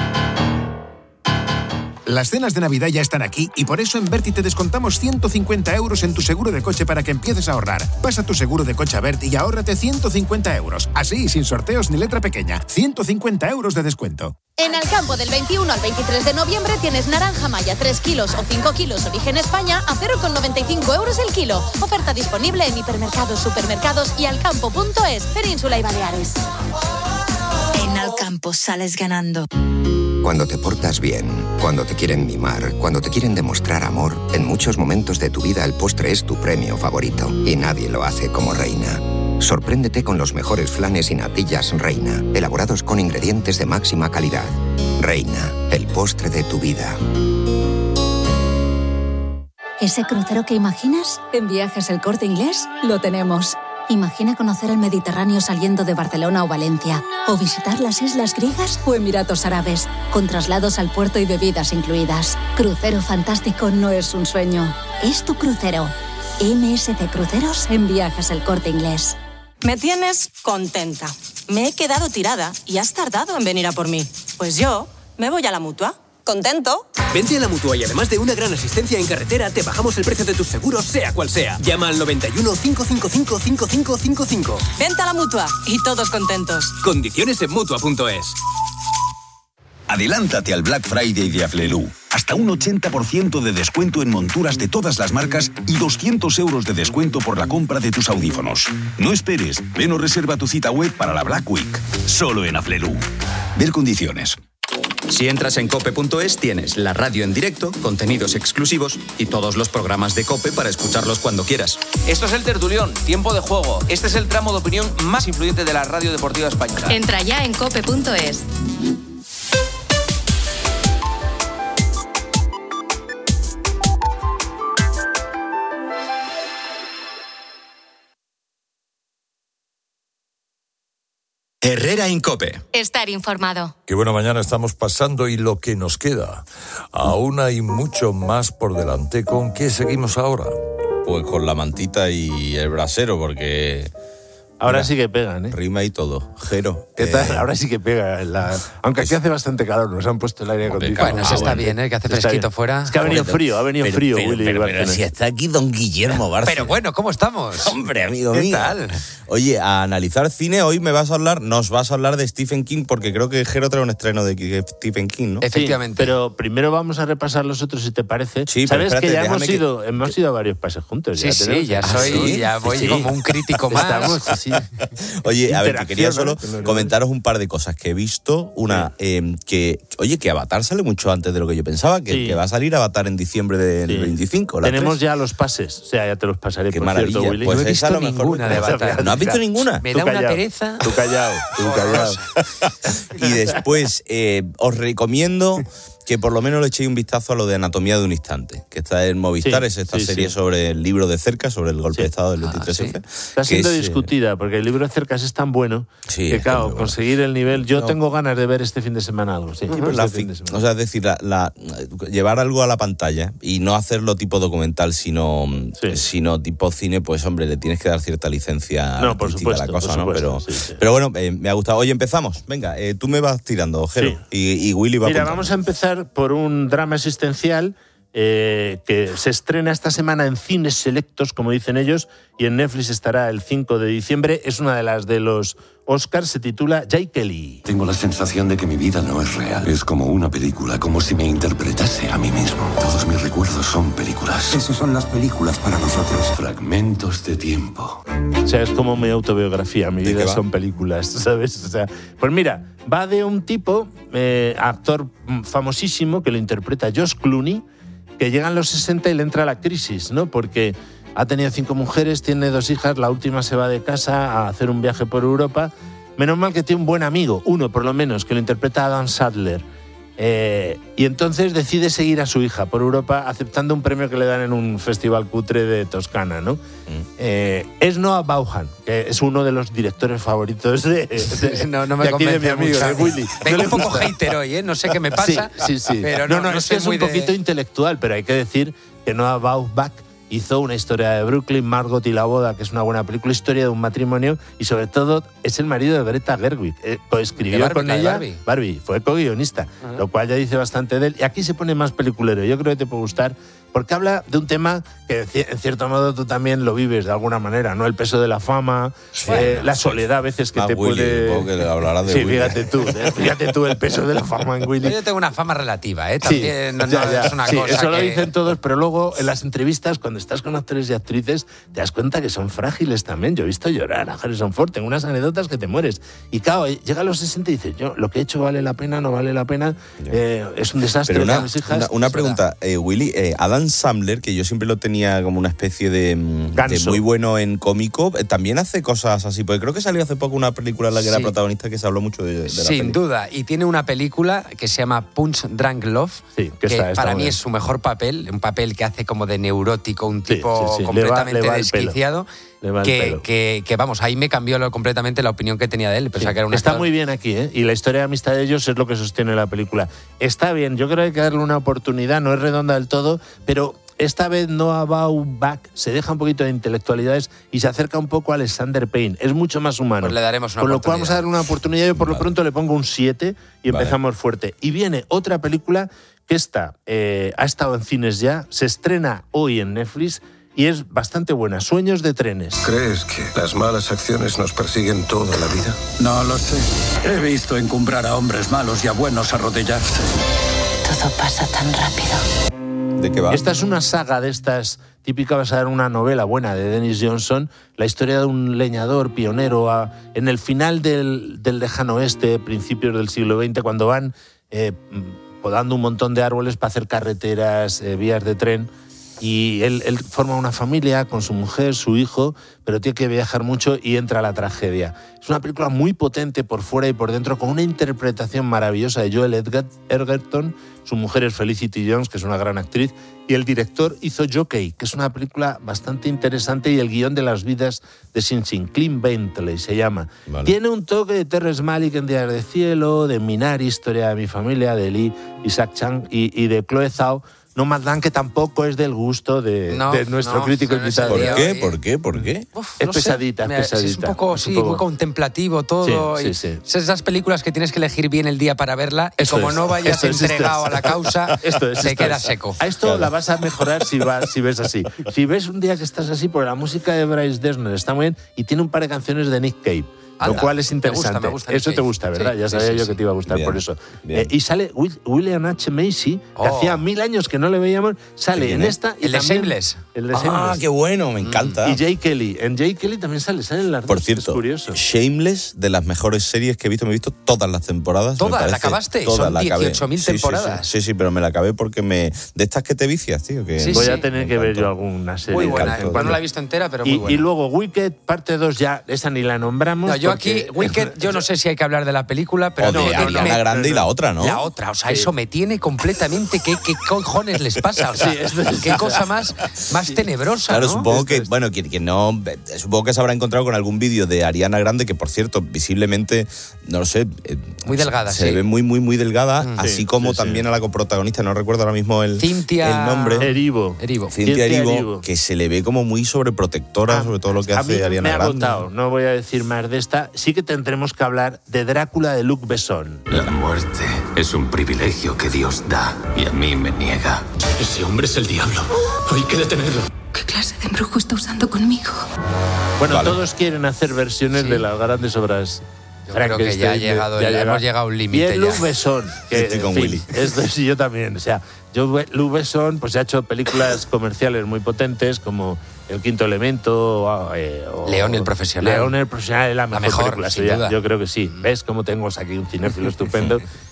Las cenas de Navidad ya están aquí y por eso en Berti te descontamos ciento cincuenta euros en tu seguro de coche para que empieces a ahorrar. Pasa tu seguro de coche a Berti y ahórrate ciento cincuenta euros. Así, sin sorteos ni letra pequeña. ciento cincuenta euros de descuento. En Alcampo del veintiuno al veintitrés de noviembre tienes naranja maya tres kilos o cinco kilos origen España a cero coma noventa y cinco euros el kilo. Oferta disponible en hipermercados, supermercados y alcampo punto es, Península y Baleares. En Alcampo sales ganando. Cuando te portas bien, cuando te quieren mimar, cuando te quieren demostrar amor, en muchos momentos de tu vida el postre es tu premio favorito y nadie lo hace como Reina. Sorpréndete con los mejores flanes y natillas Reina, elaborados con ingredientes de máxima calidad. Reina, el postre de tu vida. ¿Ese crucero que imaginas? En Viajes El Corte Inglés lo tenemos. Imagina conocer el Mediterráneo saliendo de Barcelona o Valencia, o visitar las islas griegas o Emiratos Árabes, con traslados al puerto y bebidas incluidas. Crucero fantástico no es un sueño, es tu crucero. M S C Cruceros en Viajes El Corte Inglés. Me tienes contenta. Me he quedado tirada y has tardado en venir a por mí. Pues yo me voy a la Mutua. ¿Contento? Vente a la Mutua y además de una gran asistencia en carretera, te bajamos el precio de tus seguros, sea cual sea. Llama al noventa y uno, cinco cinco cinco, cinco cinco cinco cinco. Vente a la Mutua y todos contentos. Condiciones en Mutua punto es. Adelántate al Black Friday de Aflelu. Hasta un ochenta por ciento de descuento en monturas de todas las marcas y doscientos euros de descuento por la compra de tus audífonos. No esperes, ven o reserva tu cita web para la Black Week. Solo en Aflelu. Ver condiciones. Si entras en cope punto es, tienes la radio en directo, contenidos exclusivos y todos los programas de COPE para escucharlos cuando quieras. Esto es el Tertulión, tiempo de juego. Este es el tramo de opinión más influyente de la radio deportiva española. Entra ya en cope punto es. Herrera Incope. Estar informado. Qué buena mañana estamos pasando y lo que nos queda. Aún hay mucho más por delante. ¿Con qué seguimos ahora? Pues con la mantita y el brasero, porque... Ahora Mira, sí que pegan, ¿eh? Rima y todo. Jero. ¿Qué tal? Eh, Ahora sí que pega. La... Aunque aquí hace bastante calor, nos han puesto el aire acondicionado. Bueno, eso está bien, ¿eh? Que hace fresquito fuera. Es que ha venido frío, ha venido pero, frío, pero, Willy. Pero, pero si está aquí don Guillermo Bárcena. Pero bueno, ¿cómo estamos? Hombre, amigo ¿Qué mío. tal? Oye, a analizar cine, hoy me vas a hablar, nos vas a hablar de Stephen King, porque creo que Jero trae un estreno de Stephen King, ¿no? Efectivamente. Sí, pero primero vamos a repasar los otros, si te parece. Sí, ¿Sabes espérate, que ya hemos que... ido, hemos ido a varios pases juntos? Sí, ya sí, tenemos... ya ah, soy, ¿sí? ya voy sí. como un crítico más. Estamos, sí, sí. Oye, a ver, que quería solo ¿no? comentaros un par de cosas que he visto. Una, sí. eh, que, oye, que Avatar sale mucho antes de lo que yo pensaba, que, sí. que va a salir Avatar en diciembre del sí. veinticinco. Tenemos tres. ya los pases, o sea, ya te los pasaré. Qué por maravilla. Cierto, Willy. Pues no he visto esa a lo ninguna de Avatar. ¿No has visto ninguna? Me da una pereza. Tú callado, tú callado. Y después, eh, os recomiendo que por lo menos le echéis un vistazo a lo de Anatomía de un Instante, que está en Movistar, sí, es esta sí, serie sí. sobre el libro de Cercas, sobre el golpe sí. de Estado del veintitrés efe. Ah, sí. Está siendo es, discutida, porque el libro de Cercas es tan bueno sí, que, claro, bueno. conseguir el nivel... Yo no. tengo ganas de ver este fin de semana algo. Sí, uh-huh. la fin, de semana. O sea, es decir, la, la, llevar algo a la pantalla y no hacerlo tipo documental, sino, sí. sino tipo cine, pues, hombre, le tienes que dar cierta licencia no, por supuesto, a la cosa, por supuesto, ¿no? Pero, sí, sí. pero bueno, eh, me ha gustado. Oye, empezamos. Venga, eh, tú me vas tirando, Jero, sí. y, y Willy va Mira, apuntando. vamos a empezar por un drama existencial eh, que se estrena esta semana en cines selectos, como dicen ellos, y en Netflix estará el cinco de diciembre. Es una de las de los Oscars, se titula Jay Kelly. Tengo la sensación de que mi vida no es real. Es como una película, como si me interpretase a mí mismo. Todos mis recuerdos son películas. Esas son las películas para nosotros. Fragmentos de tiempo. O sea, es como mi autobiografía, mi vida son películas, ¿sabes? O sea, pues mira, va de un tipo, eh, actor famosísimo, que lo interpreta George Clooney, que llegan los sesenta y le entra la crisis, ¿no? Porque ha tenido cinco mujeres, tiene dos hijas, la última se va de casa a hacer un viaje por Europa. Menos mal que tiene un buen amigo, uno por lo menos, que lo interpreta Adam Sandler. Eh, y entonces decide seguir a su hija por Europa aceptando un premio que le dan en un festival cutre de Toscana, ¿no? Mm. Eh, es Noah Baumbach, que es uno de los directores favoritos de, de, no, no me de aquí de mi amigo, mucho. de Willy. Vengo ¿No un poco gusta? hater hoy, ¿eh? No sé qué me pasa. Sí, sí, sí. Pero no, no, no, no es que es un de... poquito intelectual, pero hay que decir que Noah Baumbach hizo Una historia de Brooklyn, Margot y la boda, que es una buena película, historia de un matrimonio, y sobre todo es el marido de Greta Gerwig. Eh, coescribió Barbie, con la de ella. Barbie. Barbie, fue co-guionista, uh-huh. Lo cual ya dice bastante de él. Y aquí se pone más peliculero. Yo creo que te puede gustar, porque habla de un tema que en cierto modo tú también lo vives de alguna manera, ¿no? El peso de la fama, bueno, eh, la soledad a veces que ah, te Willy, puede... que le hablará de sí, Willy. fíjate tú, eh, fíjate tú el peso de la fama en Willy. Yo tengo una fama relativa, ¿eh? También sí, no, ya, no ya. es una sí, cosa eso que... lo dicen todos, pero luego en las entrevistas, cuando estás con actores y actrices, te das cuenta que son frágiles también. Yo he visto llorar a Harrison Ford, tengo unas anécdotas que te mueres. Y claro, llega a los sesenta y dices, yo, lo que he hecho vale la pena, no vale la pena, eh, es un desastre Pero una, para mis hijas. Una, una pregunta, eh, Willy, eh, Adam Sandler, que yo siempre lo tenía como una especie de, de muy bueno en cómico, eh, también hace cosas así, porque creo que salió hace poco una película en la que sí. era protagonista que se habló mucho de, de la Sin peli. duda, y tiene una película que se llama Punch Drunk Love, sí, que que está, está para mí bien. es su mejor papel, un papel que hace como de neurótico, un tipo sí, sí, sí. completamente le va, le va desquiciado. Que, que, que vamos, ahí me cambió lo, completamente la opinión que tenía de él. Pensaba Sí. que era una Está actor... muy bien aquí, ¿eh? Y la historia de amistad de ellos es lo que sostiene la película. Está bien, yo creo que hay que darle una oportunidad, no es redonda del todo, pero esta vez Noah Baumbach se deja un poquito de intelectualidades y se acerca un poco a Alexander Payne. Es mucho más humano. Pues le daremos una Con lo oportunidad. cual vamos a darle una oportunidad. Yo por vale. lo pronto le pongo un siete y vale. empezamos fuerte. Y viene otra película que esta eh, ha estado en cines ya, se estrena hoy en Netflix y es bastante buena. Sueños de trenes. ¿Crees que las malas acciones nos persiguen toda la vida? No lo sé. He visto encumbrar a hombres malos y a buenos arrodillarse. Todo pasa tan rápido. ¿De qué va? Esta es una saga de estas típica basada en una novela buena de Dennis Johnson, la historia de un leñador pionero a, en el final del, del lejano oeste, principios del siglo veinte, cuando van eh, podando un montón de árboles para hacer carreteras, eh, vías de tren. Y él, él forma una familia con su mujer, su hijo, pero tiene que viajar mucho y entra a la tragedia. Es una película muy potente por fuera y por dentro, con una interpretación maravillosa de Joel Edgerton. Su mujer es Felicity Jones, que es una gran actriz, y el director hizo Jockey, que es una película bastante interesante, y el guión de Las vidas de Sing Sing, Clint Bentley se llama. Vale. Tiene un toque de Terrence Malick en Días de Cielo, de Minari, Historia de mi familia, de Lee Isaac Chung y, y de Chloe Zhao. Nomadland, que tampoco es del gusto de, no, de nuestro no, crítico no invitado. ¿Por qué? ¿Por qué? ¿Por qué? Uf, es no pesadita, sé. es pesadita. Es un poco, es sí, un poco... muy contemplativo todo. Sí, y sí, sí. Es esas películas que tienes que elegir bien el día para verla y Esto como es, no vayas esto es, entregado esto es. a la causa, esto es, te esto queda es. seco. A esto claro. la vas a mejorar si, vas, si ves así. Si ves un día que estás así, porque la música de Bryce Dessner está muy bien y tiene un par de canciones de Nick Cave. Anda, lo cual es interesante. Me gusta, me gusta eso te gusta, ¿verdad? Sí, ya sabía sí, sí, yo sí. que te iba a gustar bien, por eso. Eh, y sale Will, William H. Macy, que oh. hacía mil años que no le veíamos, sale en esta. Y el de también, Shameless. El de Ah, Shameless. qué bueno, me encanta. Y Jay Kelly. En Jay Kelly también sale, sale en las Por dos, cierto, es curioso. Shameless, de las mejores series que he visto, me he visto todas las temporadas. ¿Todas? Me ¿La acabaste? Todas, Son la acabé. dieciocho mil sí, sí, temporadas. Sí, sí, sí, pero me la acabé porque me... De estas que te vicias, tío. Que Sí, Voy sí. a tener que ver yo alguna serie. Muy buena. encantó, Pues no tío. la he visto entera, pero muy Y, buena. y luego Wicked, parte dos, ya, esa ni la nombramos. No, yo porque- aquí, Wicked, yo no sé si hay que hablar de la película, pero O de no, Ariana me- Grande y la otra, ¿no? La otra, o sea, Sí. eso me tiene completamente. ¿Qué, qué cojones les pasa? O sea, Sí, esto es- qué cosa más, más tenebrosa, Claro, ¿no? supongo que, bueno, quien, quien no, eh, supongo que se habrá encontrado con algún vídeo de Ariana Grande, que por cierto, visiblemente, no lo sé. eh, Muy delgada, se sí. ve muy, muy, muy delgada, Mm. así Sí, como sí, sí. también a la coprotagonista, no recuerdo ahora mismo el, Cintia- el nombre. Erivo. Erivo. Cintia Cintia Erivo, Erivo. que se le ve como muy sobreprotectora Ah, sobre todo lo que a mí hace Ariana me ha Grande. agotado, no voy a decir más de esta. Sí que tendremos que hablar de Drácula de Luc Besson. La muerte es un privilegio que Dios da y a mí me niega. Ese hombre es el diablo. Hay que detenerlo. ¿Qué clase de embrujo está usando conmigo? Bueno, Vale. todos quieren hacer versiones Sí. de las grandes obras. Yo creo que ya ha Frankenstein, llegado, ya ya llega. hemos llegado a un Y límite es ya. Luc Besson, que Estoy en con fin, Willy. esto sí, yo también. O sea, yo Luc Besson pues ha hecho películas comerciales muy potentes como El Quinto Elemento, o, eh, o León el Profesional. León el Profesional es la mejor, mejor, película sin suya. duda. Yo creo que sí. ¿Ves cómo tengo aquí un cinéfilo estupendo?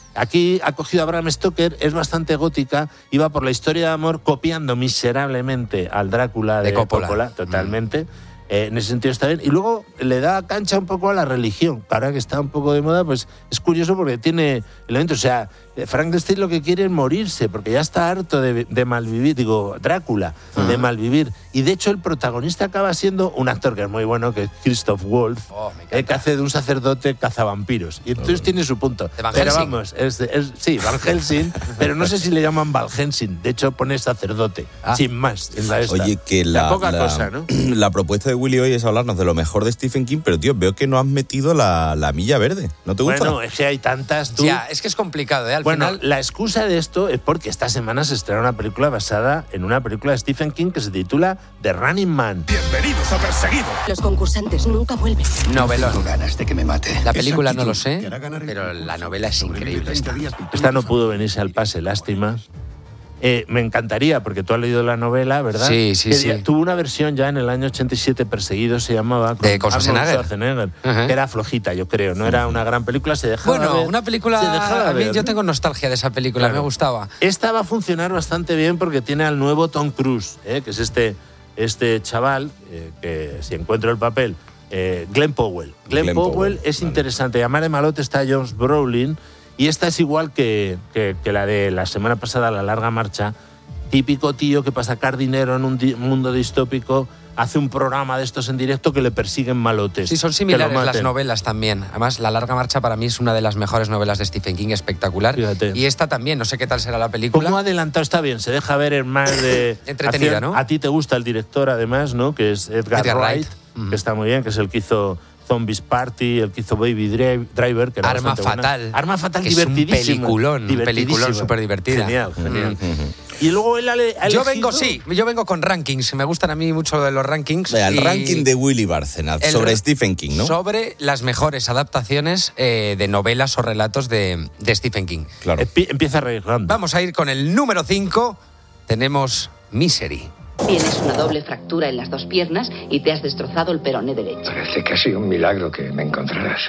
Aquí ha cogido a Bram Stoker, es bastante gótica, y va por la historia de amor copiando miserablemente al Drácula de, De Coppola. Coppola, totalmente. Mm. Eh, en ese sentido está bien. Y luego le da cancha un poco a la religión. Ahora que está un poco de moda, pues es curioso porque tiene elementos. O sea, Frankenstein lo que quiere es morirse, porque ya está harto de, de malvivir, digo, Drácula, uh-huh. de malvivir. Y de hecho el protagonista acaba siendo un actor que es muy bueno, que es Christoph Waltz, oh, eh, que hace de un sacerdote cazavampiros. Y entonces oh. tiene su punto. ¿De Van pero Helsing? vamos, es, es, sí, Van Helsing, pero no sé si le llaman Van Helsing. De hecho pone sacerdote, ah. sin más. En la esta. Oye, que la, la, poca la, cosa, ¿no? la propuesta de Willy hoy es hablarnos de lo mejor de Stephen King, pero tío, veo que no has metido la, la milla verde. ¿No te gusta? Bueno, es que hay tantas. Tú... Ya, es que es complicado, ¿eh? Al bueno, final... la excusa de esto es porque esta semana se estrena una película basada en una película de Stephen King que se titula The Running Man. Bienvenidos a Perseguido. Los concursantes nunca vuelven. Novelón. Tengo ganas de que me mate. La película no lo sé, pero la novela es increíble. Esta, esta no pudo venirse al pase, lástima. Eh, me encantaría, porque tú has leído la novela, ¿verdad? Sí, sí, que sí. Tuvo una versión ya en el año ochenta y siete, Perseguido se llamaba. Con de Schwarzenegger. Schwarzenegger uh-huh. Que era flojita, yo creo. No era una gran película, se dejaba Bueno, ver, una película... Se dejaba a mí ver, yo ¿no? tengo nostalgia de esa película, claro. Me gustaba. Esta va a funcionar bastante bien porque tiene al nuevo Tom Cruise, ¿eh? que es este, este chaval, eh, que si encuentro el papel, eh, Glenn Powell. Glenn, Glenn Powell, Powell es vale. interesante. Además de malote está Josh Brolin, y esta es igual que, que, que la de la semana pasada, La Larga Marcha. Típico tío que para sacar dinero en un di- mundo distópico hace un programa de estos en directo que le persiguen malotes. Sí, son similares las novelas también. Además, La Larga Marcha para mí es una de las mejores novelas de Stephen King, espectacular. Fíjate. Y esta también, no sé qué tal será la película. ¿Cómo adelantado está bien? Se deja ver en más de... Entretenida, acción. ¿no? A ti te gusta el director, además, ¿no? Que es Edgar, Edgar Wright, Wright. Mm. que está muy bien, que es el que hizo Zombies Party, el que hizo Baby Driver, que era Arma bastante Fatal. buena. Arma Fatal, que es un divertidísimo. peliculón, divertidísimo. peliculón súper divertida. Genial, genial. Mm-hmm. Y luego él ha, ha Yo elegido... vengo, sí, yo vengo con rankings. Me gustan a mí mucho de los rankings. Vea, el y ranking de Willy Bárcenas sobre Stephen King, ¿no? Sobre las mejores adaptaciones eh, de novelas o relatos de, de Stephen King. Claro. Empieza arriesgando. Vamos a ir con el número cinco. Tenemos Misery. Tienes una doble fractura en las dos piernas y te has destrozado el peroné derecho. Parece casi un milagro que me encontraras.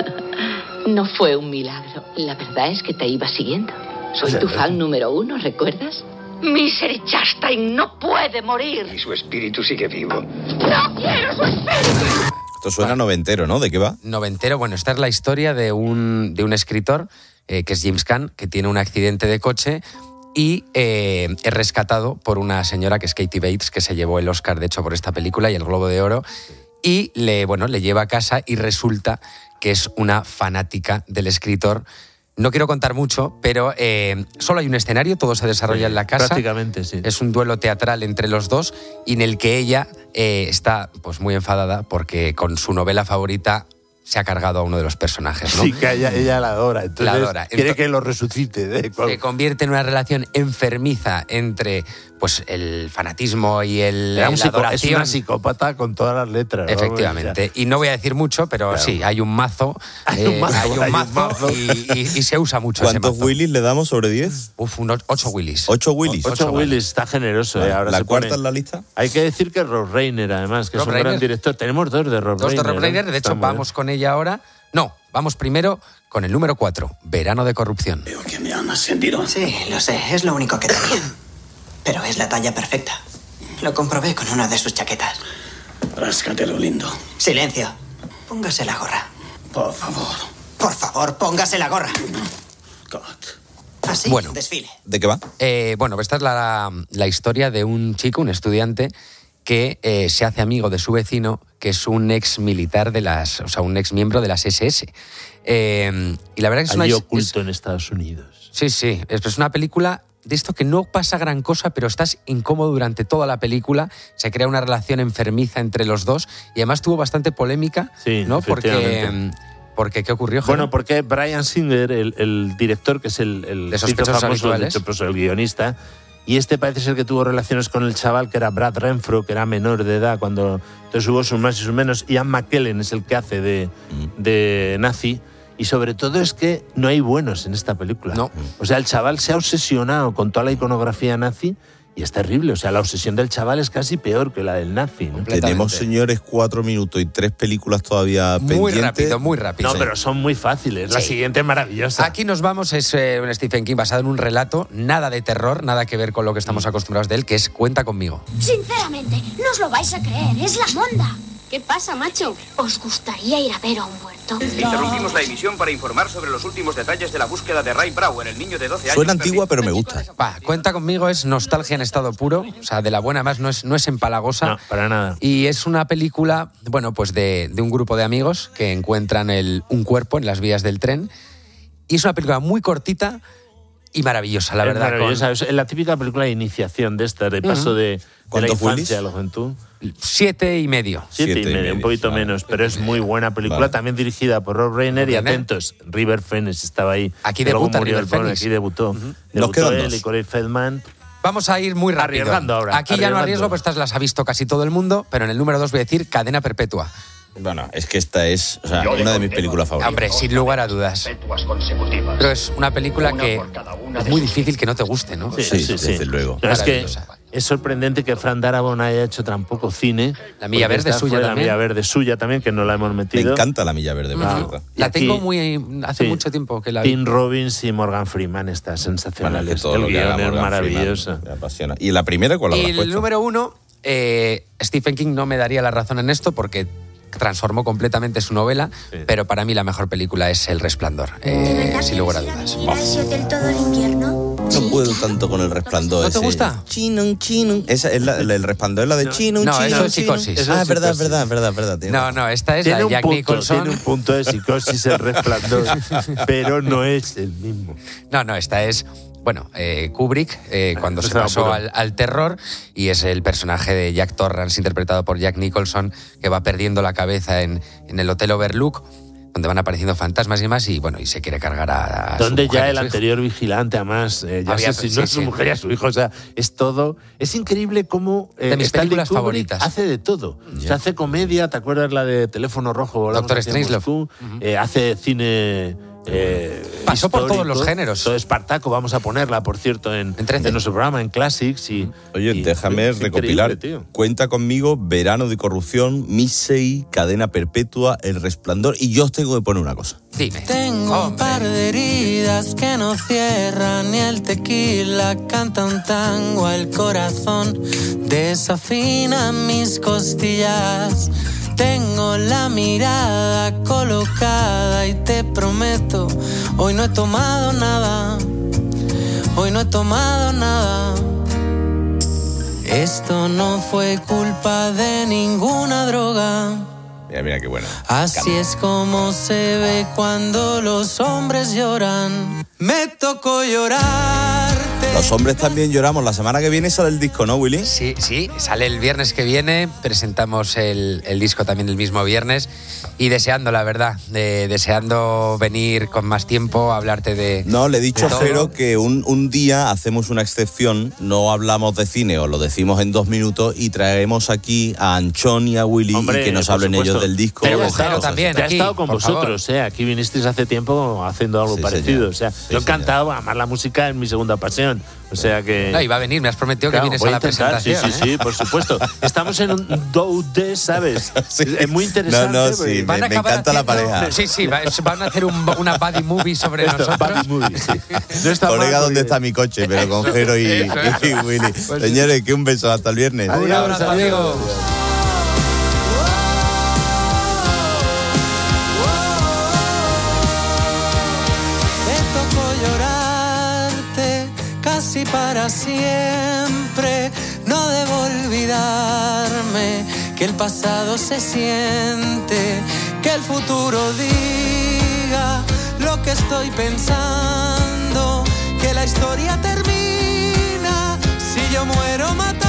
No fue un milagro. La verdad es que te iba siguiendo. Soy tu fan número uno, ¿recuerdas? Misery Chastain no puede morir. Y su espíritu sigue vivo. ¡No quiero su espíritu! Esto suena noventero, ¿no? ¿De qué va? Noventero. Bueno, esta es la historia de un, de un escritor, eh, que es James Caan, que tiene un accidente de coche y eh, es rescatado por una señora que es Katie Bates, que se llevó el Oscar, de hecho, por esta película y el Globo de Oro. Y le, bueno, le lleva a casa y resulta que es una fanática del escritor. No quiero contar mucho, pero eh, solo hay un escenario, todo se desarrolla sí, en la casa. Prácticamente, sí. Es un duelo teatral entre los dos y en el que ella eh, está pues muy enfadada porque con su novela favorita se ha cargado a uno de los personajes, ¿no? Sí, que ella, ella la adora. Entonces la adora. quiere Entonces, que lo resucite. ¿eh? Se convierte en una relación enfermiza entre pues el fanatismo y el, Era un la psico, adoración. Es una psicópata con todas las letras. Efectivamente. Y no voy a decir mucho, pero claro. sí, hay un mazo. Hay eh, un mazo. Hay un hay mazo, un mazo. Y, y, y se usa mucho ese ¿Cuántos mazo. Willys le damos sobre diez? Uf, unos ocho Willys. ¿Ocho Willys? Ocho, ocho Willys, está generoso. Vale. Eh. Ahora ¿La se cuarta pone... en la lista? Hay que decir que Rob Reiner, además, que Rob es un Reiner. gran director. Tenemos dos de Rob Dos Reiner. de Rob Reiner, de hecho, Está vamos con ella ahora. No, vamos primero con el número cuatro, Verano de Corrupción. Veo que me han ascendido. Sí, lo sé, es lo único que tenía. Pero es la talla perfecta. Lo comprobé con una de sus chaquetas. Ráscatelo, lindo. Silencio. Póngase la gorra. Por favor. Por favor, póngase la gorra. God. Así, Bueno. desfile. ¿De qué va? Eh, bueno, esta es la, la historia de un chico, un estudiante, que eh, se hace amigo de su vecino, que es un ex militar de las, o sea, un ex miembro de las ese ese. Eh, y la verdad es que es Allí una oculto es, en Estados Unidos. Sí, sí, es, es una película de esto que no pasa gran cosa, pero estás incómodo durante toda la película. Se crea una relación enfermiza entre los dos y además tuvo bastante polémica, sí, ¿no? Porque Porque, ¿qué ocurrió, Jaime? Bueno, porque Bryan Singer, el, el director, que es el, el de Sospechosos Habituales, de hecho, el guionista, y este parece ser que tuvo relaciones con el chaval que era Brad Renfro, que era menor de edad, cuando entonces hubo sus más y sus menos. Ian McKellen es el que hace de, mm. de nazi. Y sobre todo es que no hay buenos en esta película. No. O sea, el chaval se ha obsesionado con toda la iconografía nazi y es terrible. O sea, la obsesión del chaval es casi peor que la del nazi, ¿no? Tenemos, señores, cuatro minutos y tres películas todavía muy pendientes. Muy rápido, muy rápido. No, sí. pero son muy fáciles. La sí. siguiente es maravillosa. Aquí nos vamos, es eh, un Stephen King basado en un relato, nada de terror, nada que ver con lo que estamos acostumbrados de él, que es Cuenta conmigo. Sinceramente, no os lo vais a creer, es la monda. ¿Qué pasa, macho? ¿Os gustaría ir a ver a un muerto? Interrumpimos la emisión para informar sobre los últimos detalles de la búsqueda de Ray Brower, el niño de doce años. Suena antigua, pero me gusta. Va, Cuenta conmigo es nostalgia en estado puro, o sea, de la buena más, no es, no es empalagosa. No, para nada. Y es una película, bueno, pues de, de un grupo de amigos que encuentran el, un cuerpo en las vías del tren. Y es una película muy cortita y maravillosa, la es verdad. Maravillosa. Con... Es la típica película de iniciación de esta, de paso uh-huh. de, de la infancia a la juventud. Siete y medio. Siete, Siete y, medio, y medio, un poquito vale. menos, pero es muy buena película, vale. también dirigida por Rob Reiner, y atentos, River Phoenix estaba ahí. Aquí debuta murió River Phoenix. Aquí debutó. Uh-huh. Debutó él y Corey Feldman. Vamos a ir muy rápido. Arriesgando ahora. Aquí arriesgando. Ya no arriesgo, pues estas las ha visto casi todo el mundo, pero en el número dos voy a decir Cadena Perpetua. Bueno, es que esta es o sea, una de mis películas favoritas. Hombre, sin lugar a dudas. Pero es una película que es muy difícil que no te guste, ¿no? Sí, sí, sí, sí. Desde luego. Es que es sorprendente que Frank Darabont haya hecho tan poco cine. La Milla Verde suya también. La Milla Verde suya también, que no la hemos metido. Me encanta la Milla Verde. Ah, la aquí, tengo muy hace sí, mucho tiempo que la vi. Tim Robbins y Morgan Freeman está sensacional. Bueno, es que todo lo que haga Morgan maravilloso. Me apasiona. ¿Y la primera cuál la Y el número uno, eh, Stephen King no me daría la razón en esto porque transformó completamente su novela, sí. pero para mí la mejor película es El Resplandor, eh, sin lugar a dudas. ¿Ir a ese hotel todo el invierno? No sí. puedo tanto con El Resplandor. ¿No te ese. gusta? Chinun, chinun. Esa es la, la, El Resplandor es la de no. chinun, no, chinun, eso es Psicosis. Eso ah, es verdad, es verdad, es verdad, verdad. No, no, esta es tiene la de Jack punto, Nicholson. Tiene un punto de Psicosis, El Resplandor, pero no es el mismo. No, no, esta es... Bueno, eh, Kubrick, eh, cuando se pasó al, al terror, y es el personaje de Jack Torrance, interpretado por Jack Nicholson, que va perdiendo la cabeza en, en el Hotel Overlook, donde van apareciendo fantasmas y demás, y bueno, y se quiere cargar a, a donde su mujer, ya el su anterior vigilante, además, eh, ya Había, asesinó a sí, su sí. mujer y a su hijo, o sea, es todo... Es increíble cómo eh, de mis Stanley películas Kubrick favoritas. hace de todo. Yeah. O sea, hace comedia, ¿te acuerdas la de Teléfono Rojo? Doctor Strangelove. Uh-huh. eh, hace cine... Eh, Pasó por todos los géneros. Todo Espartaco, vamos a ponerla, por cierto, en, en, en nuestro programa, en Classics. Y, Oye, y, déjame es recopilar. Cuenta conmigo, Verano de Corrupción, Missy, Cadena Perpetua, El Resplandor. Y yo os tengo que poner una cosa. Dime. Tengo Hombre. un par de heridas que no cierran, ni el tequila canta un tango al corazón, desafina mis costillas. Tengo la mirada colocada y te prometo, hoy no he tomado nada, hoy no he tomado nada. Esto no fue culpa de ninguna droga. Mira, mira qué bueno. Así Cambia. es como se ve cuando los hombres lloran. Me tocó llorarte. Los hombres también lloramos. La semana que viene sale el disco, ¿no, Willy? Sí, sí, sale el viernes que viene. Presentamos el, el disco también el mismo viernes. Y deseando, la verdad, de, deseando venir con más tiempo a hablarte de... No, le he dicho a Jero que un, un día hacemos una excepción, no hablamos de cine, o lo decimos en dos minutos, y traemos aquí a Anchón y a Willy. Hombre, y que nos hablen ellos del disco. Pero Jero también, ya aquí, he estado con vosotros, eh, aquí vinisteis hace tiempo haciendo algo sí, parecido. Señor. O sea, sí, lo he encantado, además la música es mi segunda pasión. O sea que... No, iba a venir, me has prometido claro, que vienes a la intentar, presentación. Sí, sí, ¿eh? sí, por supuesto. Estamos en un do de, ¿sabes? Sí. Es muy interesante. No, no, sí, me, me encanta haciendo, la pareja. Sí, sí, van a hacer un, una buddy movie sobre Esto, nosotros. Buddy movie, sí. No Colega, ¿dónde está mi coche? Pero con Jero y, y Willy. Pues señores, que un beso, hasta el viernes. Un abrazo, amigos. Para siempre no debo olvidarme que el pasado se siente, que el futuro diga lo que estoy pensando, que la historia termina si yo muero matando.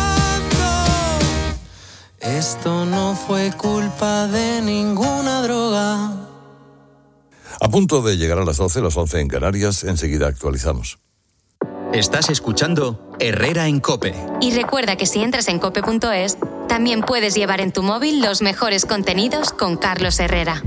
Esto no fue culpa de ninguna droga. A punto de llegar a las doce, las once en Canarias, enseguida actualizamos. Estás escuchando Herrera en COPE. Y recuerda que si entras en cope punto es, también puedes llevar en tu móvil los mejores contenidos con Carlos Herrera.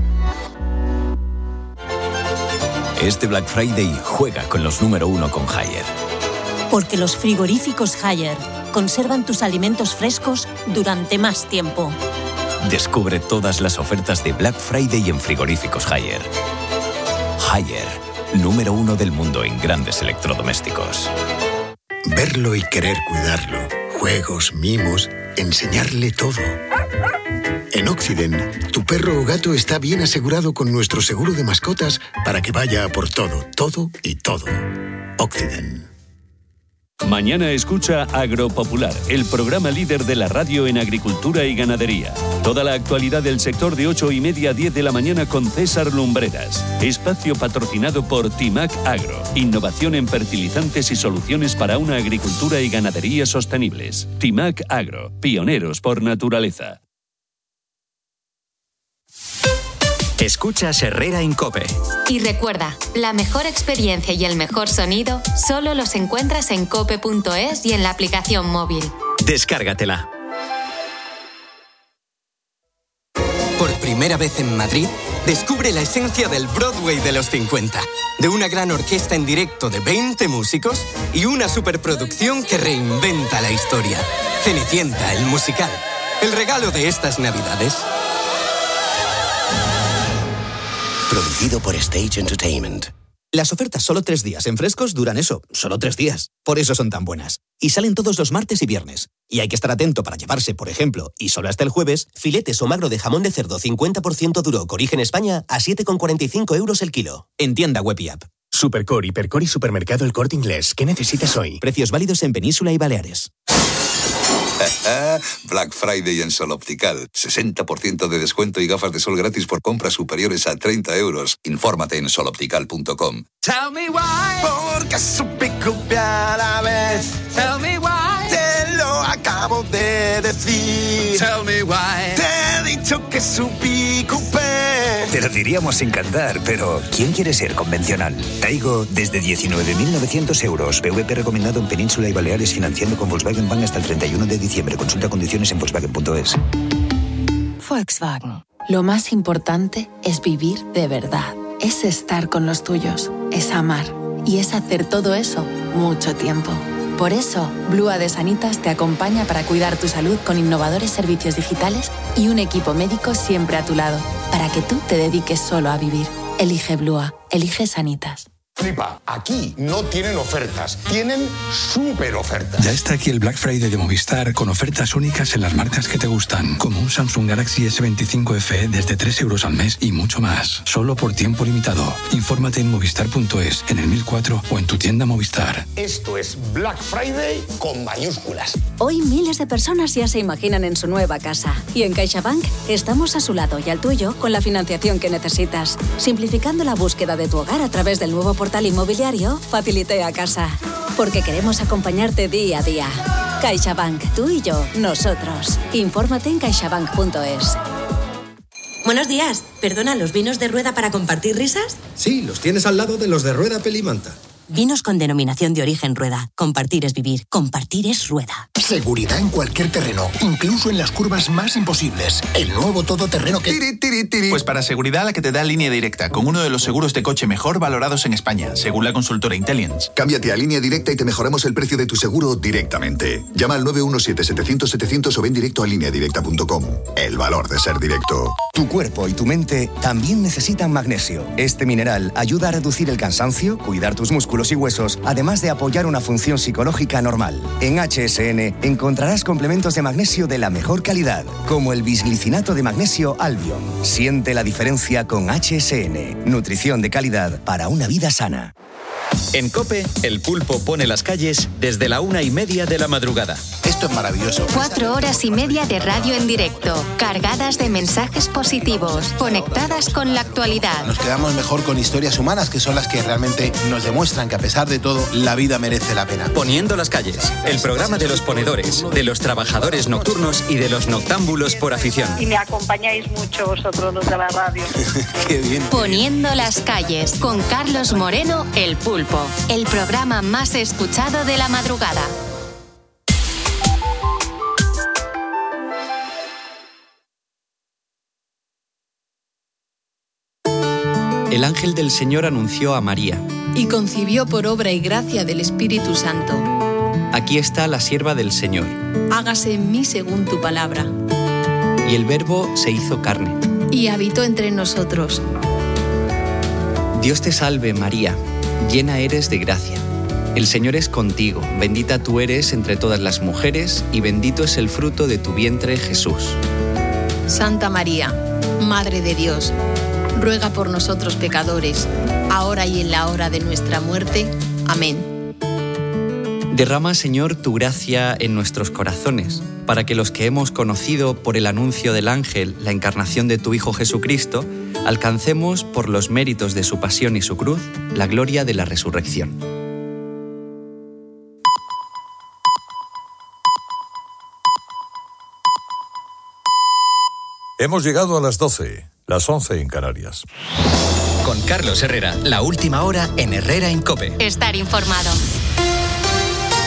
Este Black Friday juega con los número uno con Haier. Porque los frigoríficos Haier conservan tus alimentos frescos durante más tiempo. Descubre todas las ofertas de Black Friday en Frigoríficos Haier. Haier, número uno del mundo en grandes electrodomésticos. Verlo y querer cuidarlo. Juegos, mimos, enseñarle todo. En Occident, tu perro o gato está bien asegurado con nuestro seguro de mascotas para que vaya a por todo, todo y todo. Occident. Mañana escucha Agropopular, el programa líder de la radio en agricultura y ganadería. Toda la actualidad del sector de ocho y media a diez de la mañana con César Lumbreras. Espacio patrocinado por Timac Agro. Innovación en fertilizantes y soluciones para una agricultura y ganadería sostenibles. Timac Agro, pioneros por naturaleza. Escuchas Herrera en COPE. Y recuerda, la mejor experiencia y el mejor sonido solo los encuentras en cope punto es y en la aplicación móvil. Descárgatela. Por primera vez en Madrid, descubre la esencia del Broadway de los cincuenta. De una gran orquesta en directo de veinte músicos y una superproducción que reinventa la historia. Cenicienta, el musical. El regalo de estas Navidades. Producido por Stage Entertainment. Las ofertas solo tres días en Frescos duran eso, solo tres días. Por eso son tan buenas. Y salen todos los martes y viernes. Y hay que estar atento para llevarse, por ejemplo, y solo hasta el jueves, filetes o magro de jamón de cerdo cincuenta por ciento duro con origen España a siete con cuarenta y cinco euros el kilo. En tienda web y app. Supercore, Hipercore y Supermercado El Corte Inglés. ¿Qué necesitas hoy? Precios válidos en Península y Baleares. Black Friday en Sol Optical. sesenta por ciento de descuento y gafas de sol gratis por compras superiores a treinta euros. Infórmate en sol optical punto com. Tell me why. Porque supe copiar a la vez. Tell me why. Te lo acabo de decir. Tell me why. Te he dicho que supí coupé. Te lo diríamos sin cantar, pero ¿quién quiere ser convencional? Taigo desde diecinueve mil novecientos euros. P V P recomendado en Península y Baleares, financiando con Volkswagen Bank hasta el treinta y uno de diciembre. Consulta condiciones en volkswagen punto es. Volkswagen. Lo más importante es vivir de verdad. Es estar con los tuyos. Es amar. Y es hacer todo eso mucho tiempo. Por eso, Blua de Sanitas te acompaña para cuidar tu salud con innovadores servicios digitales y un equipo médico siempre a tu lado, para que tú te dediques solo a vivir. Elige Blua. Elige Sanitas. Flipa, aquí no tienen ofertas, tienen súper ofertas. Ya está aquí el Black Friday de Movistar con ofertas únicas en las marcas que te gustan, como un Samsung Galaxy ese veinticinco F E desde tres euros al mes y mucho más, solo por tiempo limitado. Infórmate en movistar punto es, en el mil cuatro o en tu tienda Movistar. Esto es Black Friday con mayúsculas. Hoy miles de personas ya se imaginan en su nueva casa. Y en CaixaBank estamos a su lado y al tuyo con la financiación que necesitas, simplificando la búsqueda de tu hogar a través del nuevo portal portal inmobiliario Facilité a Casa. Porque queremos acompañarte día a día. CaixaBank, tú y yo, nosotros. Infórmate en caixabank punto es. Buenos días. Perdona, ¿los vinos de Rueda para compartir risas? Sí, los tienes al lado de los de Rueda Pelimanta. Vinos con denominación de origen Rueda. Compartir es vivir. Compartir es Rueda. Seguridad en cualquier terreno, incluso en las curvas más imposibles. El nuevo todoterreno que... Tiri, tiri, tiri. Pues para seguridad la que te da Línea Directa, con uno de los seguros de coche mejor valorados en España, según la consultora Intellience. Cámbiate a Línea Directa y te mejoramos el precio de tu seguro directamente. Llama al nueve uno siete, setecientos, setecientos o ven directo a línea directa punto com. El valor de ser directo. Tu cuerpo y tu mente también necesitan magnesio. Este mineral ayuda a reducir el cansancio, cuidar tus músculos y huesos, además de apoyar una función psicológica normal. En H S N encontrarás complementos de magnesio de la mejor calidad, como el bisglicinato de magnesio Albion. Siente la diferencia con H S N. Nutrición de calidad para una vida sana. En COPE, el pulpo pone las calles desde la una y media de la madrugada. Esto es maravilloso. Cuatro horas y media de radio en directo, cargadas de mensajes positivos, conectadas con la actualidad. Nos quedamos mejor con historias humanas, que son las que realmente nos demuestran que a pesar de todo, la vida merece la pena. Poniendo las calles, el programa de los ponedores, de los trabajadores nocturnos y de los noctámbulos por afición. Y me acompañáis mucho vosotros los de la radio. Qué bien. Poniendo las calles, con Carlos Moreno, el pulpo. El programa más escuchado de la madrugada. El El ángel del Señor anunció a María. Y concibió por obra y gracia del Espíritu Santo. Aquí está la sierva del Señor. Hágase en mí según tu palabra. Y el Verbo se hizo carne. Y habitó entre nosotros. Dios te salve, María, llena eres de gracia. El Señor es contigo, bendita tú eres entre todas las mujeres, y bendito es el fruto de tu vientre, Jesús. Santa María, Madre de Dios, ruega por nosotros pecadores, ahora y en la hora de nuestra muerte. Amén. Derrama, Señor, tu gracia en nuestros corazones, para que los que hemos conocido por el anuncio del ángel la encarnación de tu Hijo Jesucristo, alcancemos, por los méritos de su pasión y su cruz, la gloria de la resurrección. Hemos llegado a las doce, las once en Canarias. Con Carlos Herrera, la última hora en Herrera en COPE. Estar informado.